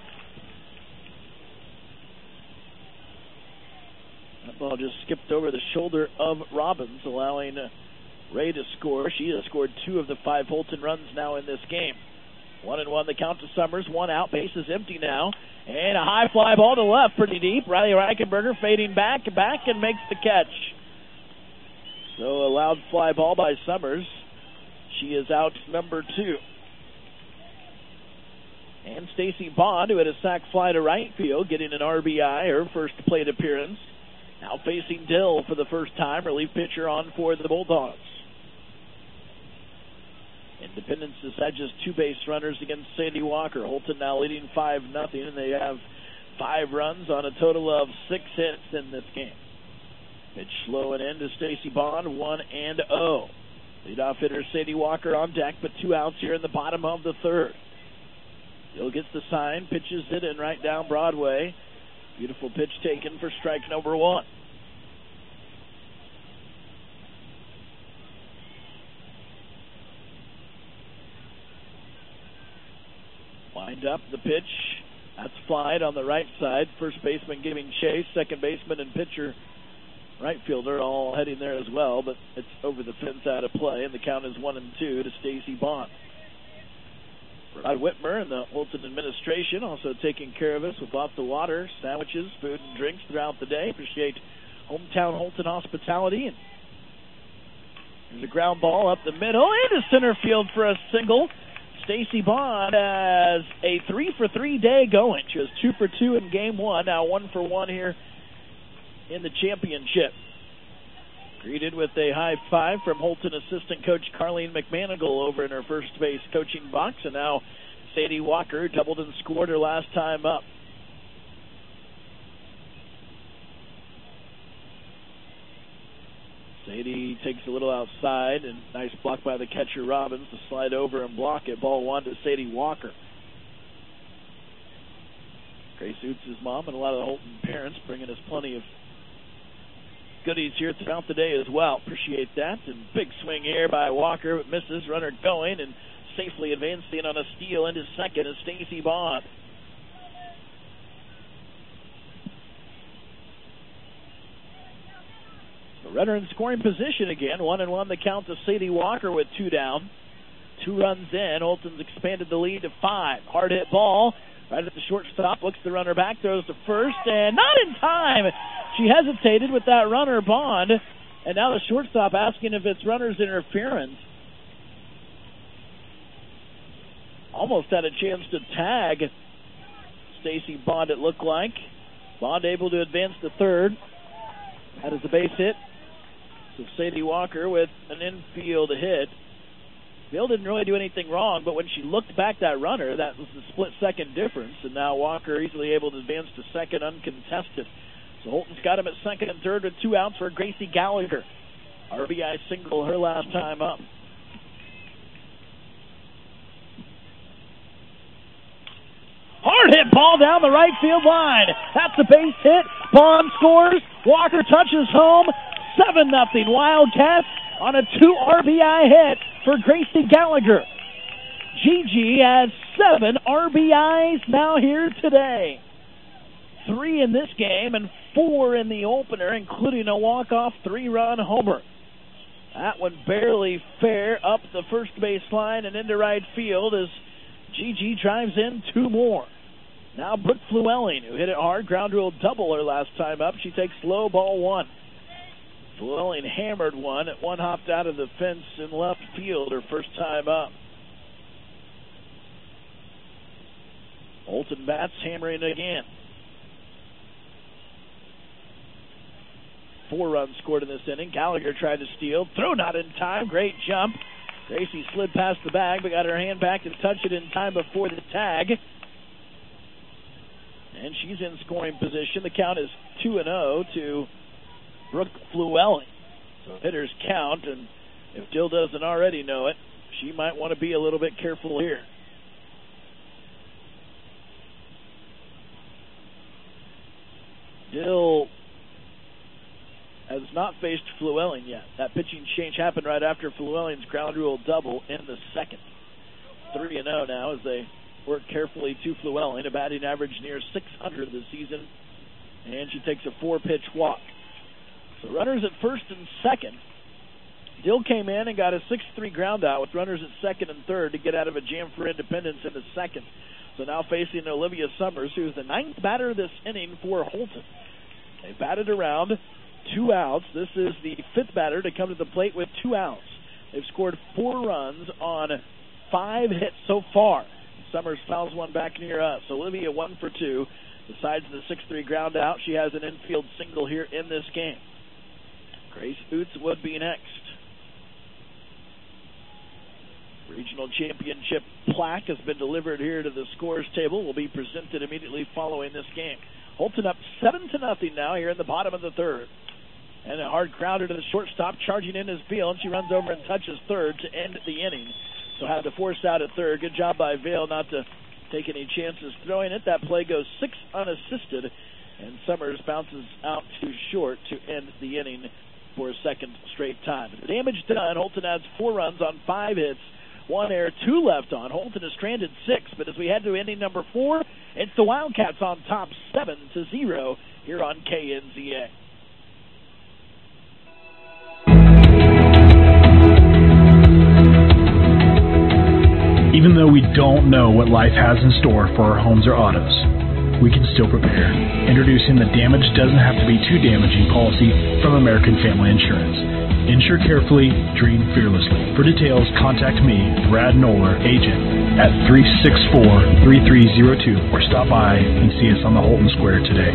That ball just skipped over the shoulder of Robbins, allowing Ray to score. She has scored two of the five Holton runs now in this game. One and one the count to Summers. One out. Base is empty now. And a high fly ball to left, pretty deep. Riley Reichenberger fading back, back, and makes the catch. So a loud fly ball by Summers. She is out number two. And Stacy Bond, who had a sac fly to right field, getting an R B I, her first plate appearance. Now facing Dill for the first time, relief pitcher on for the Bulldogs. Independence has had just two base runners against Sandy Walker. Holton now leading five nothing, and they have five runs on a total of six hits in this game. Pitch slow and in to Stacy Bond, one and oh. Leadoff hitter Sadie Walker on deck, but two outs here in the bottom of the third. Hill gets the sign, pitches it in right down Broadway. Beautiful pitch taken for strike number one. Wind up the pitch. That's flied on the right side. First baseman giving chase. Second baseman and pitcher, right fielder, all heading there as well, but it's over the fence out of play, and the count is one and two to Stacy Bond. Rod Whitmer and the Holton administration also taking care of us with lots of water, sandwiches, food, and drinks throughout the day. Appreciate hometown Holton hospitality. And there's a ground ball up the middle into center field for a single. Stacy Bond has a three for three day going. She was two for two in game one, now one for one here in the championship. Greeted with a high five from Holton assistant coach Carleen McManigal over in her first base coaching box, and now Sadie Walker doubled and scored her last time up. Sadie takes a little outside, and nice block by the catcher Robbins to slide over and block it. Ball one to Sadie Walker. Grace Oots' mom and a lot of the Holton parents bringing us plenty of goodies here throughout the day as well. Appreciate that. And big swing here by Walker, but misses. Runner going and safely advancing on a steal into second is Stacy Bond. The runner in scoring position again. One and one the count to Sadie Walker with two down. Two runs in. Holton's expanded the lead to five. Hard hit ball right at the shortstop. Looks the runner back. Throws to first and not in time. She hesitated with that runner Bond. And now the shortstop asking if it's runner's interference. Almost had a chance to tag Stacy Bond, it looked like. Bond able to advance to third. That is a base hit. So Sadie Walker with an infield hit. Bill didn't really do anything wrong, but when she looked back that runner, that was the split second difference, and now Walker easily able to advance to second uncontested. So Holton's got him at second and third with two outs for Gracie Gallagher. R B I single her last time up. Hard hit ball down the right field line. That's a base hit. Bond scores. Walker touches home. seven nothing Wildcats on a two R B I hit for Gracie Gallagher. Gigi has seven R B Is now here today. Three in this game and four in the opener, including a walk-off three-run homer. That one barely fair up the first base line and into right field as Gigi drives in two more. Now Brooke Flewelling, who hit it hard, ground rule double her last time up. She takes low, ball one. Flewelling hammered one. One hopped out of the fence in left field her first time up. Holton bats hammering again. Four runs scored in this inning. Gallagher tried to steal. Throw not in time. Great jump. Gracie slid past the bag, but got her hand back to touch it in time before the tag. And she's in scoring position. The count is two and oh to Brooke Flewelling. So hitters count, and if Dill doesn't already know it, she might want to be a little bit careful here. Dill has not faced Flewelling yet. That pitching change happened right after Flewelling's ground rule double in the second. three and oh now as they work carefully to Flewelling, a batting average near six hundred this season, and she takes a four-pitch walk. So runners at first and second. Dill came in and got a six three ground out with runners at second and third to get out of a jam for Independence in the second. So now facing Olivia Summers, who's the ninth batter this inning for Holton. They batted around, two outs. This is the fifth batter to come to the plate with two outs. They've scored four runs on five hits so far. Summers fouls one back near us. Olivia one for two. Besides the six three ground out, she has an infield single here in this game. Grace Oots would be next. Regional championship plaque has been delivered here to the scores table. Will be presented immediately following this game. Holton up seven to nothing now here in the bottom of the third. And a hard grounder to the shortstop, charging in his field. She runs over and touches third to end the inning. So have to force out at third. Good job by Vail not to take any chances throwing it. That play goes six unassisted, and Summers bounces out too short to end the inning for a second straight time. The damage done. Holton adds four runs on five hits, one error, two left on. Holton is stranded six, but as we head to inning number four, it's the Wildcats on top seven to zero here on K N Z A. Even though we don't know what life has in store for our homes or autos, we can still prepare. Introducing the Damage Doesn't Have to Be Too Damaging policy from American Family Insurance. Insure carefully, dream fearlessly. For details, contact me, Brad Noller, agent, at three six four, three three zero two, or stop by and see us on the Holton Square today.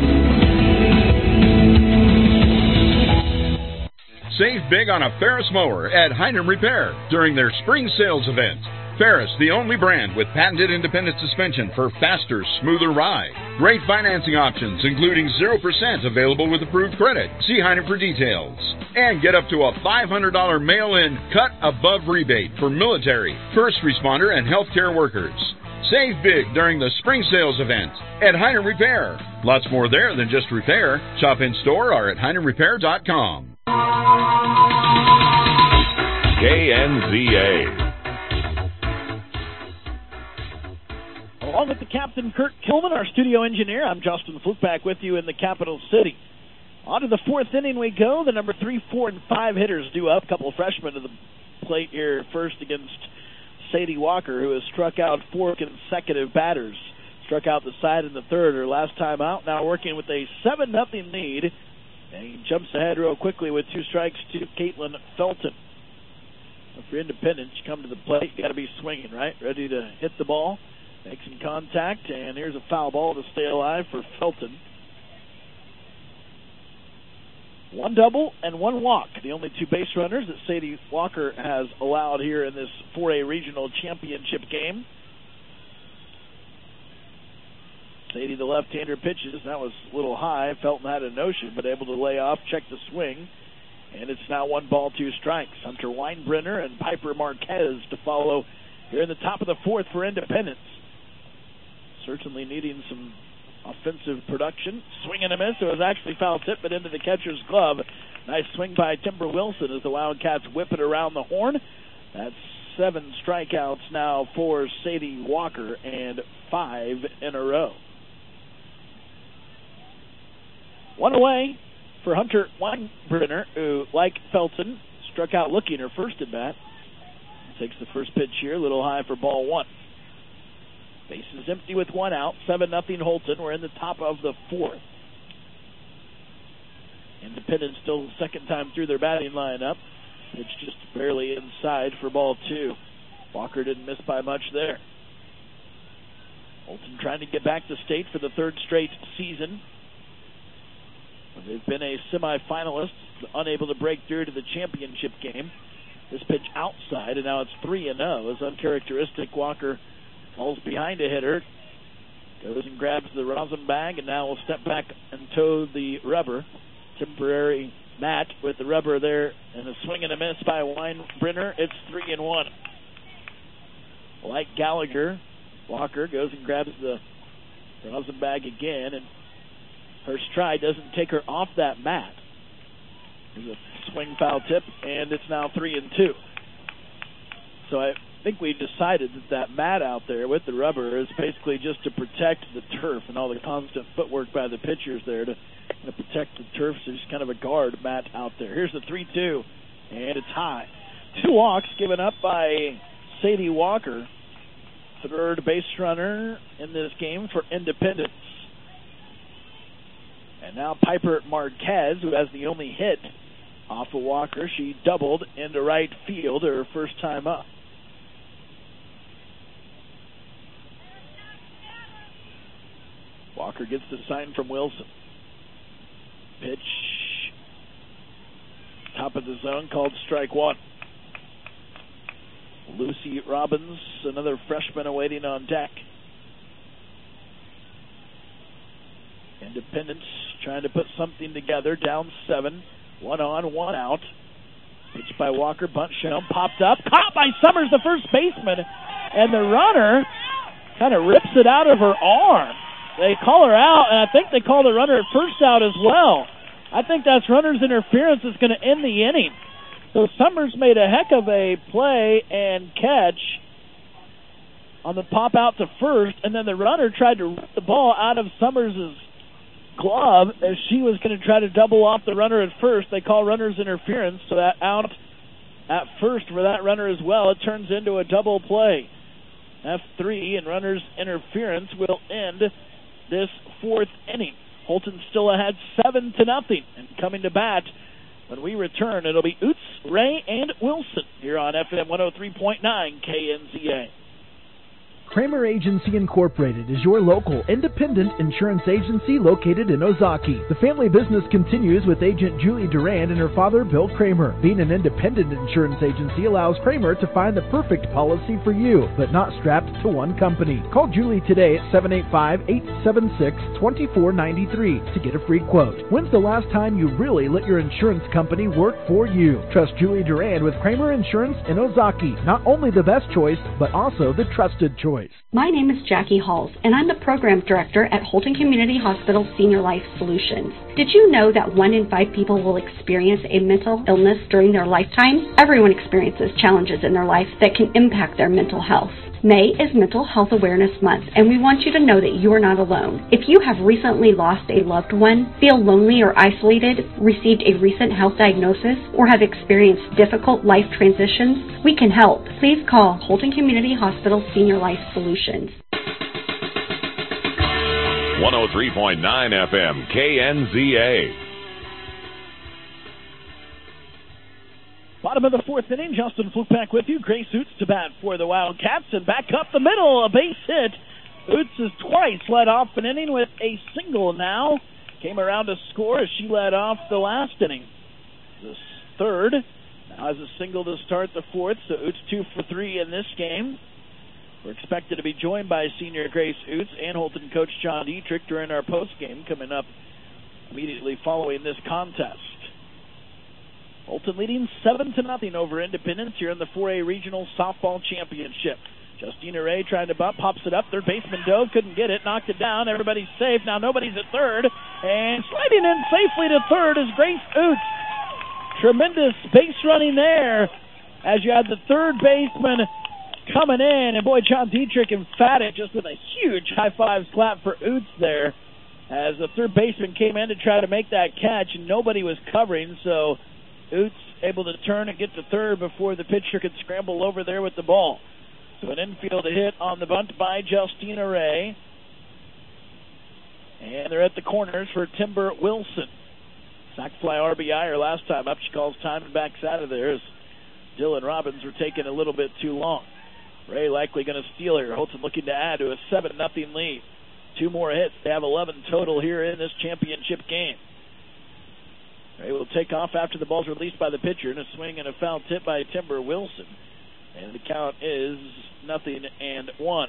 Save big on a Ferris mower at Heinem Repair during their spring sales event. Ferris, the only brand with patented independent suspension for faster, smoother ride. Great financing options, including zero percent available with approved credit. See Heinem for details. And get up to a five hundred dollars mail-in cut above rebate for military, first responder, and healthcare workers. Save big during the spring sales event at Heinem Repair. Lots more there than just repair. Shop in store or at heinem repair dot com. K N Z A. Along with the captain, Kurt Kilman, our studio engineer, I'm Justin Fluke back with you in the capital city. On to the fourth inning we go. The number three, four, and five hitters due up. A couple of freshmen to the plate here first against Sadie Walker, who has struck out four consecutive batters. Struck out the side in the third, her last time out. Now working with a seven nothing lead. And he jumps ahead real quickly with two strikes to Caitlin Felton. For Independence, you come to the plate, you got to be swinging, right? Ready to hit the ball. Make some contact, and here's a foul ball to stay alive for Felton. One double and one walk, the only two base runners that Sadie Walker has allowed here in this four A regional championship game. Sadie, the left-hander, pitches. That was a little high. Felton had a notion, but able to lay off, check the swing. And it's now one ball, two strikes. Hunter Weinbrenner and Piper Marquez to follow here in the top of the fourth for Independence. Certainly needing some offensive production. Swing and a miss. It was actually foul tip, but into the catcher's glove. Nice swing by Timber Wilson as the Wildcats whip it around the horn. That's seven strikeouts now for Sadie Walker and five in a row. One away for Hunter Weinbrenner, who, like Felton, struck out looking her first at bat. Takes the first pitch here, a little high for ball one. Base is empty with one out, seven nothing Holton. We're in the top of the fourth. Independence still the second time through their batting lineup. Pitch just barely inside for ball two. Walker didn't miss by much there. Holton trying to get back to state for the third straight season. They've been a semifinalist, unable to break through to the championship game. This pitch outside, and now it's three and oh. As uncharacteristic, Walker falls behind a hitter, goes and grabs the rosin bag, and now will step back and toe the rubber. Temporary mat with the rubber there, and a swing and a miss by Weinbrenner. It's three and one. Like Gallagher, Walker goes and grabs the rosin bag again, and her stride doesn't take her off that mat. There's a swing foul tip, and it's now three and two. So I think we decided that that mat out there with the rubber is basically just to protect the turf and all the constant footwork by the pitchers there to, to protect the turf. So it's kind of a guard mat out there. Here's the three two. and it's high. Two walks given up by Sadie Walker, third base runner in this game for Independence. And now Piper Marquez, who has the only hit off of Walker. She doubled into right field her first time up. Walker gets the sign from Wilson. Pitch. Top of the zone, called strike one. Lucy Robbins, another freshman awaiting on deck. Independence trying to put something together, down seven. One on, one out. Pitch by Walker, bunt shown, popped up, caught by Summers, the first baseman, and the runner kind of rips it out of her arm. They call her out, and I think they call the runner at first out as well. I think that's runner's interference that's going to end the inning. So Summers made a heck of a play and catch on the pop out to first, and then the runner tried to rip the ball out of Summers' glove as she was going to try to double off the runner at first. They call runner's interference, so that out at first for that runner as well. It turns into a double play. F three, and runner's interference will end this fourth inning. Holton still ahead seven to nothing, and coming to bat when we return, it'll be Oots, Ray, and Wilson here on F M one oh three point nine K N Z A. Kramer Agency Incorporated is your local independent insurance agency located in Ozaki. The family business continues with agent Julie Durand and her father, Bill Kramer. Being an independent insurance agency allows Kramer to find the perfect policy for you, but not strapped to one company. Call Julie today at seven eight five, eight seven six, two four nine three to get a free quote. When's the last time you really let your insurance company work for you? Trust Julie Durand with Kramer Insurance in Ozaki. Not only the best choice, but also the trusted choice. My name is Jackie Halls, and I'm the Program Director at Holton Community Hospital Senior Life Solutions. Did you know that one in five people will experience a mental illness during their lifetime? Everyone experiences challenges in their life that can impact their mental health. May is Mental Health Awareness Month, and we want you to know that you are not alone. If you have recently lost a loved one, feel lonely or isolated, received a recent health diagnosis, or have experienced difficult life transitions, we can help. Please call Holton Community Hospital Senior Life Solutions. one oh three point nine F M K N Z A. Bottom of the fourth inning, Justin Fluke back with you. Grace Oots to bat for the Wildcats, and back up the middle, a base hit. Oots has twice led off an inning with a single now. Came around to score as she led off the last inning. The third now has a single to start the fourth, so Oots two for three in this game. We're expected to be joined by senior Grace Oots and Holton coach John Dietrich during our postgame coming up immediately following this contest. Holton leading seven to nothing over Independence here in the four A Regional Softball Championship. Justina Ray trying to bump, pops it up. Third baseman dove, couldn't get it, knocked it down. Everybody's safe. Now nobody's at third. And sliding in safely to third is Grace Oots. Tremendous base running there as you had the third baseman coming in. And boy, John Dietrich emphatic just with a huge high five clap for Oots there as the third baseman came in to try to make that catch and nobody was covering, so Oots able to turn and get to third before the pitcher could scramble over there with the ball. So an infield hit on the bunt by Justina Ray. And they're at the corners for Timber Wilson. Sack fly R B I her last time up. She calls time and backs out of there as Dylan Robbins were taking a little bit too long. Ray likely going to steal her. Holton looking to add to a seven nothing lead. Two more hits. They have eleven total here in this championship game. Ray will take off after the ball's released by the pitcher, and a swing and a foul tip by Timber Wilson. And the count is nothing and one.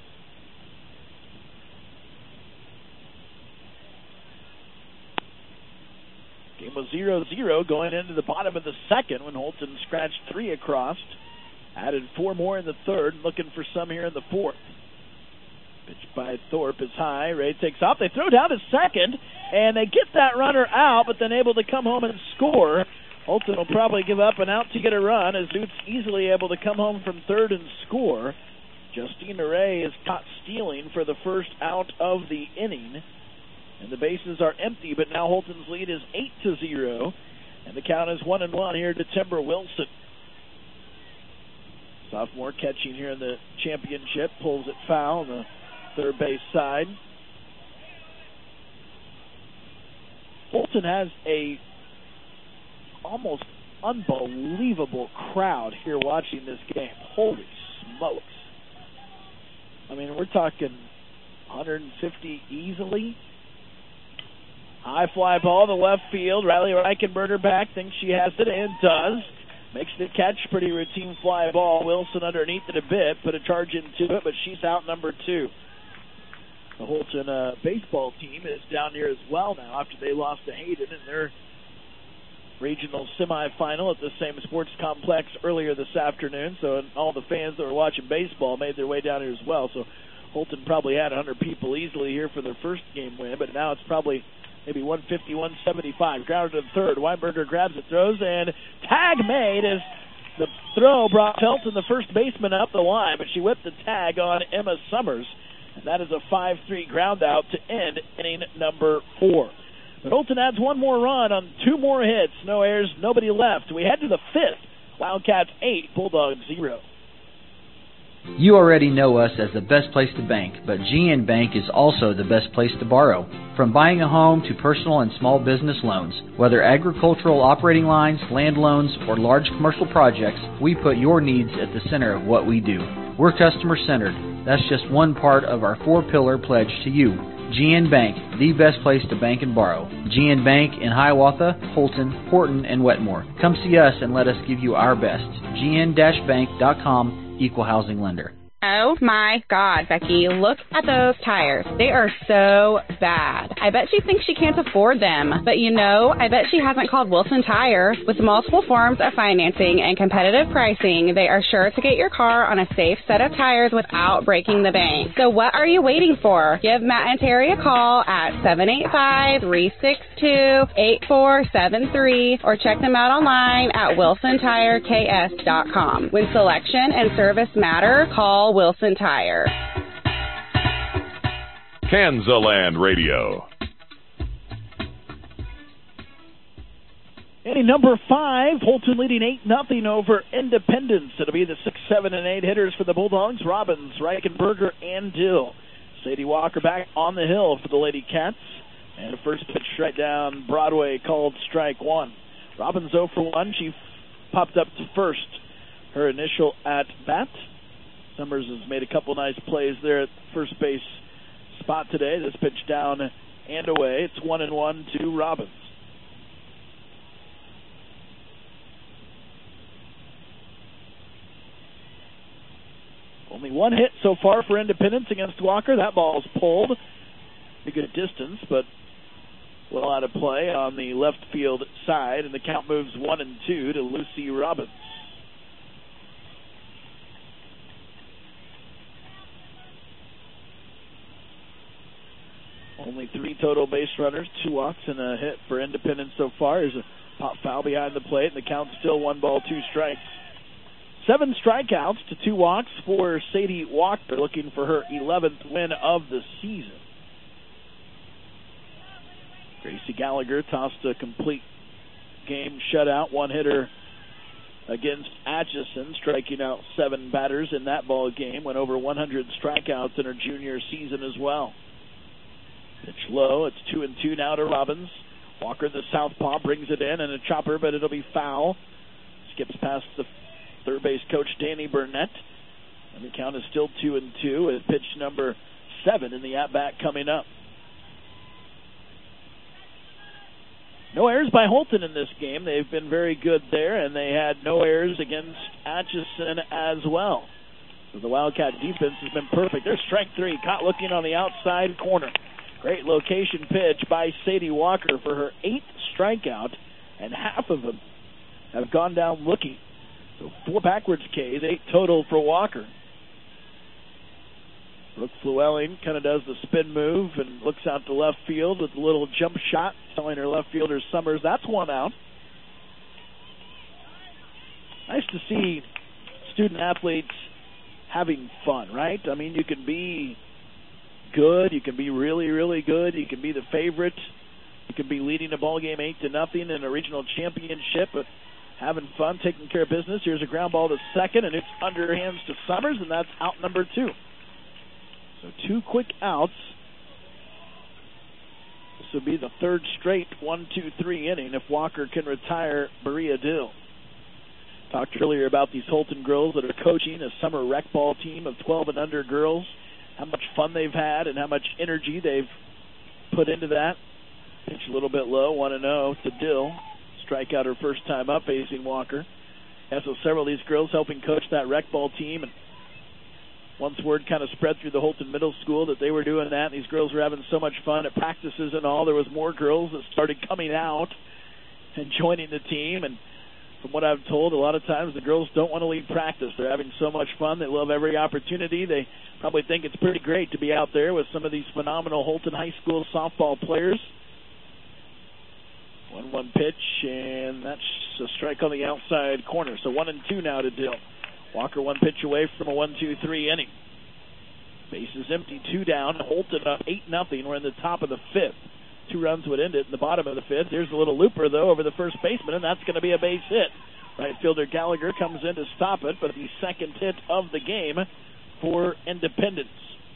Game was zero zero going into the bottom of the second when Holton scratched three across. Added four more in the third, looking for some here in the fourth. Pitch by Thorpe is high. Ray takes off. They throw down to second, and they get that runner out, but then able to come home and score. Holton will probably give up an out to get a run as Oots easily able to come home from third and score. Justina Ray is caught stealing for the first out of the inning. And the bases are empty, but now Holton's lead is eight to zero. And the count is one and one here to Timber Wilson. Sophomore catching here in the championship, pulls it foul on the third base side. Holton has a almost unbelievable crowd here watching this game. Holy smokes. I mean, we're talking one hundred fifty easily. High fly ball to left field. Riley Reichenberger back, thinks she has it, and does. Makes the catch, pretty routine fly ball. Wilson underneath it a bit, put a charge into it, but she's out number two. The Holton uh, baseball team is down here as well now after they lost to Hayden in their regional semifinal at the same sports complex earlier this afternoon. So all the fans that were watching baseball made their way down here as well. So Holton probably had one hundred people easily here for their first game win, but now it's probably maybe one fifty, one seventy-five. Grounded to the third. Weinberger grabs it, throws, and tag made as the throw brought Pelton, the first baseman, up the line, but she whipped the tag on Emma Summers. And that is a five three ground out to end inning number four. But Holton adds one more run on two more hits. No errors, nobody left. We head to the fifth. Wildcats eight, Bulldogs zero. You already know us as the best place to bank, but G N Bank is also the best place to borrow. From buying a home to personal and small business loans, whether agricultural operating lines, land loans, or large commercial projects, we put your needs at the center of what we do. We're customer-centered. That's just one part of our four-pillar pledge to you. G N Bank, the best place to bank and borrow. G N Bank in Hiawatha, Holton, Horton, and Wetmore. Come see us and let us give you our best. G N bank dot com, Equal Housing Lender. Oh my God, Becky, look at those tires. They are so bad. I bet she thinks she can't afford them. But you know, I bet she hasn't called Wilson Tire. With multiple forms of financing and competitive pricing, they are sure to get your car on a safe set of tires without breaking the bank. So what are you waiting for? Give Matt and Terry a call at seven eight five, three six two, eight four seven three or check them out online at wilson tire k s dot com. When selection and service matter, call Wilson Tire. Kansaland Radio. Inning number five, Holton leading eight nothing over Independence. It'll be the six, seven, and eight hitters for the Bulldogs. Robbins, Reichenberger, and Dill. Sadie Walker back on the hill for the Lady Cats. And a first pitch right down Broadway called strike one. Robbins oh for one. She popped up to first. Her initial at bat. Summers has made a couple nice plays there at first base spot today. This pitch down and away. It's one and one to Robbins. Only one hit so far for Independence against Walker. That ball's pulled a good distance, but well out of play on the left field side, and the count moves one and two to Lucy Robbins. Only three total base runners, two walks, and a hit for Independence so far. There's a pop foul behind the plate, and the count's still one ball, two strikes. Seven strikeouts to two walks for Sadie Walker, looking for her eleventh win of the season. Gracie Gallagher tossed a complete game shutout, one hitter against Atchison, striking out seven batters in that ball game. Went over one hundred strikeouts in her junior season as well. Pitch low. It's two and two now to Robbins. Walker, the southpaw, brings it in, and a chopper, but it'll be foul. Skips past the third base coach, Danny Burnett. And the count is still two and two with pitch number seven in the at-bat coming up. No errors by Holton in this game. They've been very good there, and they had no errors against Atchison as well. So the Wildcat defense has been perfect. There's strike three, caught looking on the outside corner. Great location pitch by Sadie Walker for her eighth strikeout, and half of them have gone down looking. So four backwards Ks, eight total for Walker. Brooke Flewelling kind of does the spin move and looks out to left field with a little jump shot, telling her left fielder Summers that's one out. Nice to see student athletes having fun, right? I mean, you can be good, you can be really, really good, you can be the favorite, You could be leading a ball game eight to nothing in a regional championship, but having fun, taking care of business. Here's a ground ball to second, and it's underhands to Summers, and that's out number two. So two quick outs. This will be the third straight one two three inning if Walker can retire Berea Dill. Talked earlier about these Holton girls that are coaching a summer rec ball team of twelve and under girls, how much fun they've had and how much energy they've put into that. Pitch a little bit low, one and oh to Dill. Strike out her first time up facing Walker. And so several of these girls helping coach that rec ball team. And once word kind of spread through the Holton Middle School that they were doing that, and these girls were having so much fun at practices and all, there was more girls that started coming out and joining the team. And from what I've told, a lot of times the girls don't want to leave practice. They're having so much fun. They love every opportunity. They probably think it's pretty great to be out there with some of these phenomenal Holton High School softball players. one one pitch, and that's a strike on the outside corner. So one and two now to Dill. Walker one pitch away from a one two three inning. Bases empty, two down. Holton up eight nothing. We're in the top of the fifth. Two runs would end it in the bottom of the fifth. Here's a little looper, though, over the first baseman, and that's going to be a base hit. Right fielder Gallagher comes in to stop it, but the second hit of the game for Independence.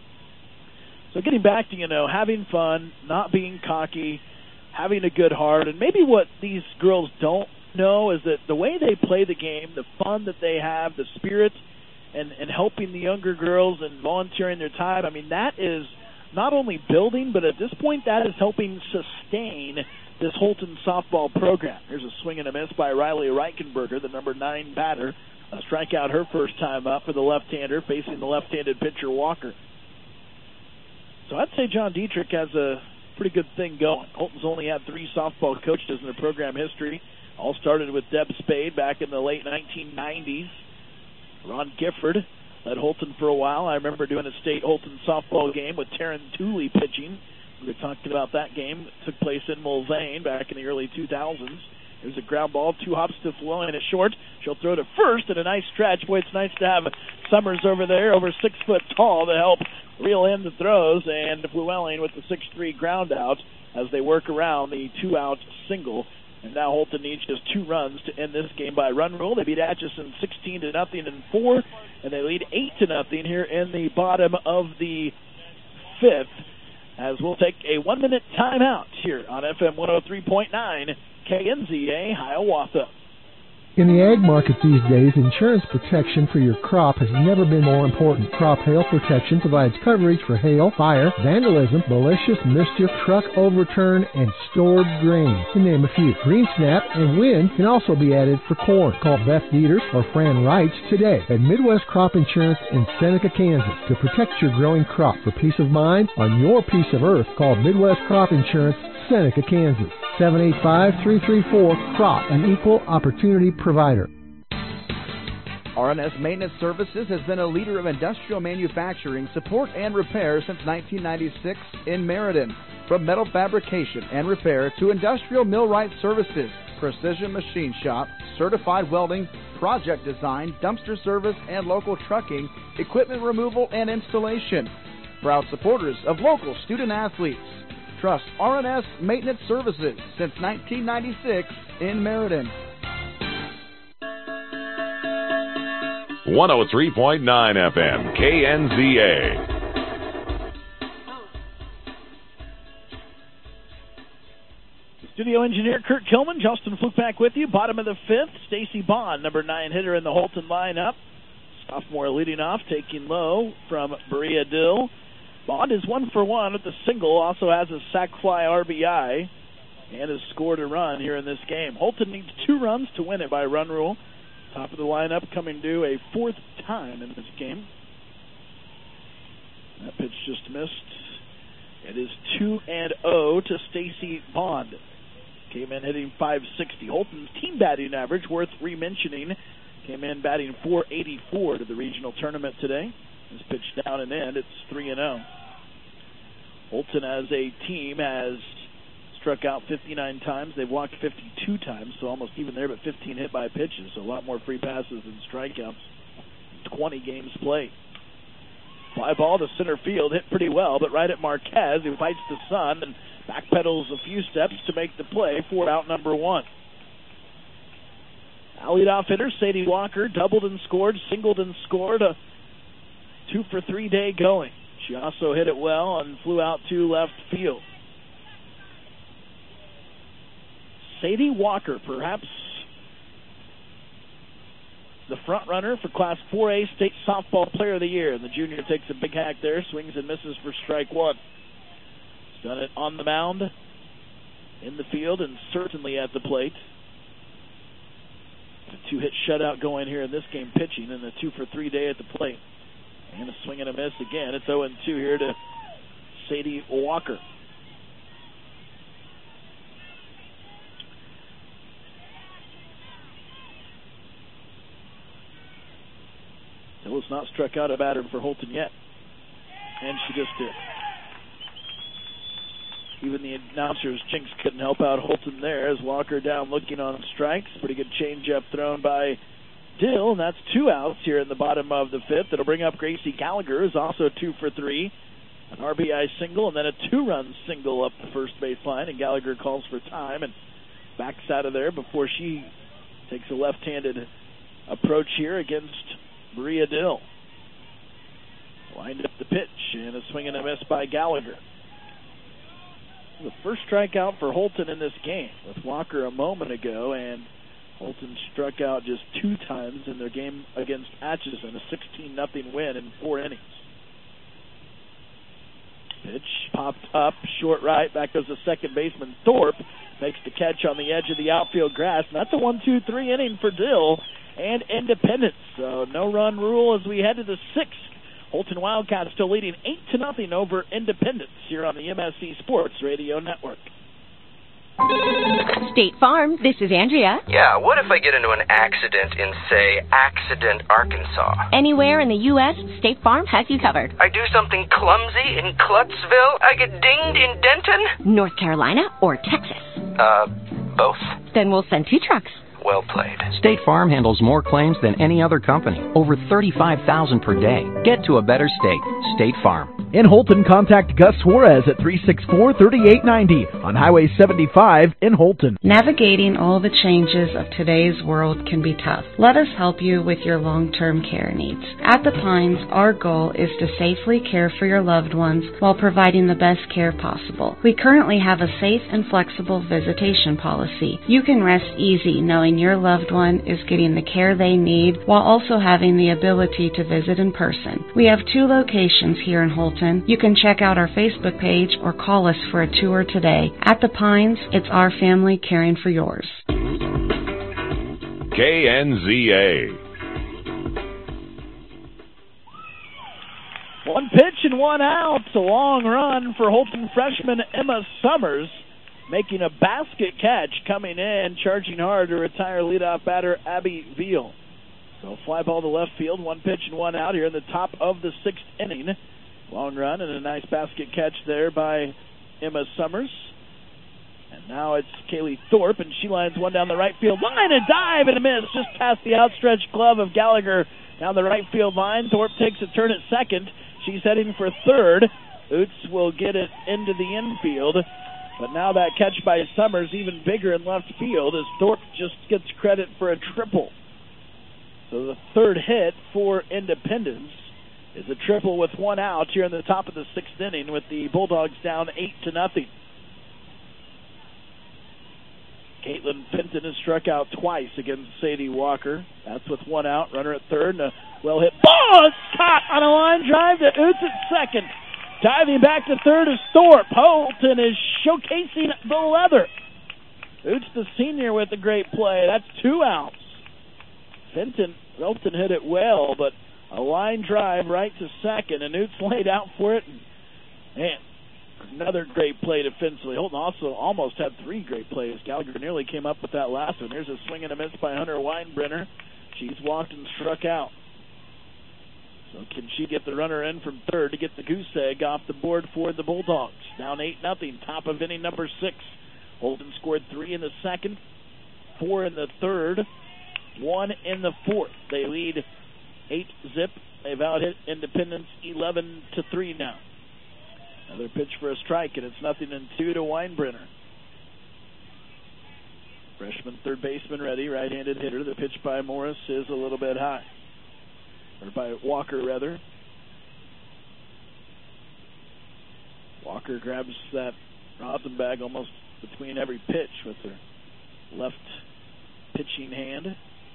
So getting back to, you know, having fun, not being cocky, having a good heart, and maybe what these girls don't know is that the way they play the game, the fun that they have, the spirit, and, and helping the younger girls and volunteering their time, I mean, that is not only building, but at this point that is helping sustain this Holton softball program. Here's a swing and a miss by Riley Reichenberger, the number nine batter. A strikeout her first time up for the left-hander, facing the left-handed pitcher Walker. So I'd say John Dietrich has a pretty good thing going. Holton's only had three softball coaches in their program history. All started with Deb Spade back in the late nineteen nineties. Ron Gifford led Holton for a while. I remember doing a state Holton softball game with Taryn Tooley pitching. We were talking about that game that took place in Mulvane back in the early two thousands. There's a ground ball, two hops to Llewellyn at short. She'll throw to first and a nice stretch. Boy, it's nice to have Summers over there, over six foot tall, to help reel in the throws. And Llewellyn with the six three ground out as they work around the two-out single. And now Holton needs just two runs to end this game by run rule. They beat Atchison sixteen to nothing in four, and they lead eight to nothing here in the bottom of the fifth. As we'll take a one-minute timeout here on F M one oh three point nine K N Z A Hiawatha. In the ag market these days, insurance protection for your crop has never been more important. Crop Hail Protection provides coverage for hail, fire, vandalism, malicious mischief, truck overturn, and stored grain, to name a few. Green Snap and wind can also be added for corn. Call Beth Dieters or Fran Reitz today at Midwest Crop Insurance in Seneca, Kansas, to protect your growing crop. For peace of mind on your piece of earth, call Midwest Crop Insurance, Seneca, Kansas. seven eight five, three three four, C R O P, an equal opportunity provider. R and S Maintenance Services has been a leader of industrial manufacturing, support, and repair since nineteen ninety-six in Meriden. From metal fabrication and repair to industrial millwright services, precision machine shop, certified welding, project design, dumpster service, and local trucking, equipment removal and installation. Proud supporters of local student athletes. Trust R and S Maintenance Services since nineteen ninety-six in Meriden. one oh three point nine F M, K N Z A. Studio engineer Kurt Kilman, Justin Fluke back with you. Bottom of the fifth, Stacy Bond, number nine hitter in the Holton lineup. Sophomore leading off, taking low from Berea Dill. Bond is one for one with the single, also has a sac fly R B I, and has scored a run here in this game. Holton needs two runs to win it by run rule. Top of the lineup coming due a fourth time in this game. That pitch just missed. It is two and oh to Stacy Bond. Came in hitting five sixty. Holton's team batting average, worth re-mentioning, came in batting four eighty-four to the regional tournament today. This pitch down and in, it's three and oh. Holton as a team has struck out fifty-nine times. They've walked fifty-two times, so almost even there, but fifteen hit by pitches, so a lot more free passes than strikeouts. twenty games played. Fly ball to center field, hit pretty well, but right at Marquez, who fights the sun and backpedals a few steps to make the play for out number one. Our leadoff hitter, Sadie Walker, doubled and scored, singled and scored, a two for three day going. She also hit it well and flew out to left field. Sadie Walker, perhaps the front runner for Class four A State Softball Player of the Year. And the junior takes a big hack there, swings and misses for strike one. He's done it on the mound, in the field, and certainly at the plate. A two-hit shutout going here in this game pitching, and a two for three day at the plate. And a swing and a miss again. It's oh and two here to Sadie Walker. Hill has not struck out a batter for Holton yet. And she just did. Even the announcers, Jinx, couldn't help out Holton there as Walker down looking on strikes. Pretty good changeup thrown by Dill, and that's two outs here in the bottom of the fifth. It'll bring up Gracie Gallagher, who's also two for three. An R B I single, and then a two-run single up the first base line, and Gallagher calls for time and backs out of there before she takes a left-handed approach here against Maria Dill. Lined up the pitch, and a swing and a miss by Gallagher. The first strikeout for Holton in this game, with Walker a moment ago, and Holton struck out just two times in their game against Atchison, a sixteen nothing win in four innings. Pitch popped up, short right, back goes the second baseman Thorpe, makes the catch on the edge of the outfield grass, and that's a one two three inning for Dill and Independence. So no run rule as we head to the sixth. Holton Wildcats still leading eight to nothing over Independence here on the M S C Sports Radio Network. State Farm, this is Andrea. Yeah, what if I get into an accident in, say, Accident, Arkansas? Anywhere in the U S, State Farm has you covered. I do something clumsy in Cluttsville, I get dinged in Denton? North Carolina or Texas? Uh, both. Then we'll send two trucks. Well played. State Farm handles more claims than any other company. Over thirty-five thousand per day. Get to a better state. State Farm. In Holton, contact Gus Suarez at three six four, three eight nine zero on Highway seventy-five in Holton. Navigating all the changes of today's world can be tough. Let us help you with your long-term care needs. At The Pines, our goal is to safely care for your loved ones while providing the best care possible. We currently have a safe and flexible visitation policy. You can rest easy knowing your loved one is getting the care they need while also having the ability to visit in person. We have two locations here in Holton. You can check out our Facebook page or call us for a tour today. At The Pines, it's our family caring for yours. K N Z A. One pitch and one out. A long run for Holton freshman Emma Summers, making a basket catch, coming in, charging hard to retire leadoff batter Abby Veal. So fly ball to left field, one pitch and one out here in the top of the sixth inning. Long run and a nice basket catch there by Emma Summers. And now it's Kaylee Thorpe, and she lines one down the right field line, a dive and a miss just past the outstretched glove of Gallagher down the right field line. Thorpe takes a turn at second. She's heading for third. Oots will get it into the infield. But now that catch by Summers even bigger in left field as Thorpe just gets credit for a triple. So the third hit for Independence is a triple with one out here in the top of the sixth inning with the Bulldogs down eight to nothing. Caitlin Fenton has struck out twice against Sadie Walker. That's with one out. Runner at third and a well-hit ball is caught on a line drive to Oots at second. Diving back to third is Thorpe. Holton is showcasing the leather. Oots the senior with a great play. That's two outs. Fenton, Holton hit it well, but a line drive right to second, and Oots laid out for it. And, man, another great play defensively. Holton also almost had three great plays. Gallagher nearly came up with that last one. Here's a swing and a miss by Hunter Weinbrenner. She's walked and struck out. So can she get the runner in from third to get the goose egg off the board for the Bulldogs? Down eight nothing, top of inning number six. Holton scored three in the second, four in the third, one in the fourth. They lead eight zip They've out-hit Independence eleven to three now. Another pitch for a strike, and it's nothing in two to Weinbrenner. Freshman third baseman ready, right-handed hitter. The pitch by Morris is a little bit high. Or by Walker, rather. Walker grabs that rosin bag almost between every pitch with her left pitching hand.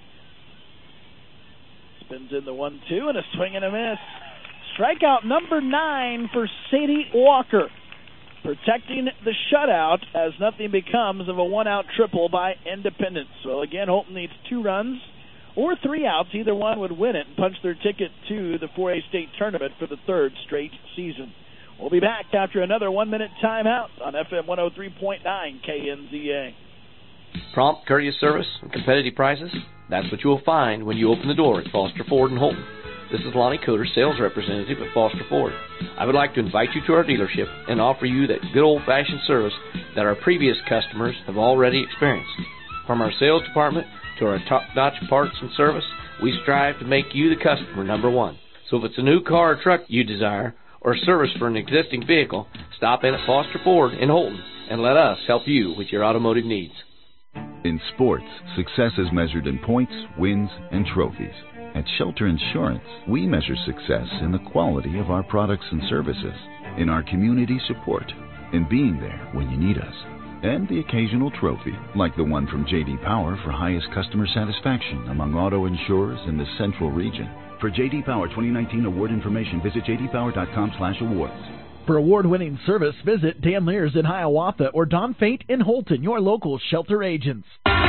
Spins in the one two and a swing and a miss. Strikeout number nine for Sadie Walker, protecting the shutout as nothing becomes of a one-out triple by Independence. So again, Holton needs two runs or three outs. Either one would win it and punch their ticket to the four A state tournament for the third straight season. We'll be back after another one-minute timeout on F M one oh three point nine K N Z A. Prompt, courteous service, and competitive prices? That's what you will find when you open the door at Foster Ford in Holton. This is Lonnie Coder, sales representative at Foster Ford. I would like to invite you to our dealership and offer you that good old-fashioned service that our previous customers have already experienced. From our sales department to our top-notch parts and service, we strive to make you the customer number one. So if it's a new car or truck you desire, or service for an existing vehicle, stop in at Foster Ford in Holton and let us help you with your automotive needs. In sports, success is measured in points, wins, and trophies. At Shelter Insurance, we measure success in the quality of our products and services, in our community support, in being there when you need us, and the occasional trophy, like the one from J D Power for highest customer satisfaction among auto insurers in the Central Region. For J D Power twenty nineteen award information, visit j d power dot com slash awards. For award-winning service, visit Dan Lears in Hiawatha or Don Fate in Holton, your local Shelter agents.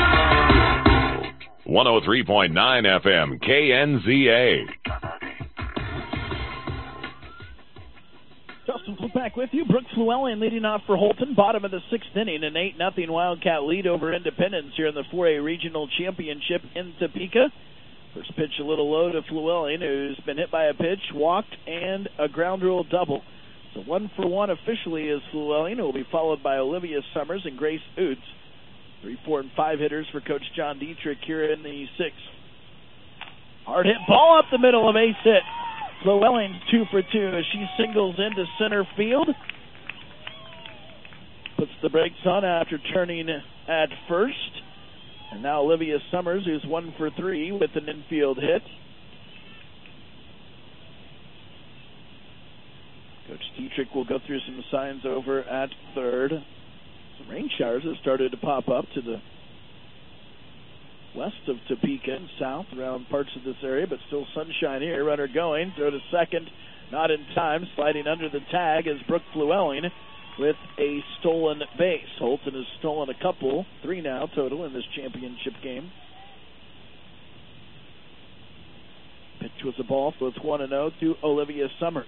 one oh three point nine F M K N Z A. Justin Flip back with you. Brooks Llewellyn leading off for Holton. Bottom of the sixth inning, an eight nothing Wildcat lead over Independence here in the four A Regional Championship in Topeka. First pitch a little low to Llewellyn, who's been hit by a pitch, walked, and a ground rule double. So one for one officially is Llewellyn, who will be followed by Olivia Summers and Grace Oots. Three, four, and five hitters for Coach John Dietrich here in the sixth. Hard hit ball up the middle of base hit. Llewellyn's two for two as she singles into center field. Puts the brakes on after turning at first. And now Olivia Summers, who's one for three with an infield hit. Coach Dietrich will go through some signs over at third. Some rain showers have started to pop up to the west of Topeka and south around parts of this area, but still sunshine here. Runner going, throw to second, not in time. Sliding under the tag is Brooke Llewellyn with a stolen base. Holton has stolen a couple, three now total in this championship game. Pitch was a ball, so it's one and oh to Olivia Summers.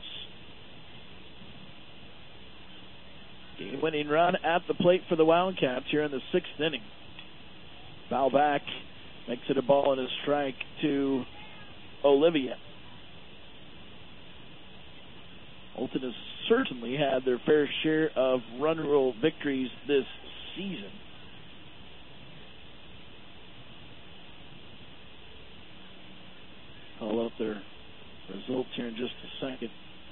Game-winning run at the plate for the Wildcats here in the sixth inning. Foul back, makes it a ball and a strike to Olivia. Holton has certainly had their fair share of run rule victories this season. I'll up their results here in just a second.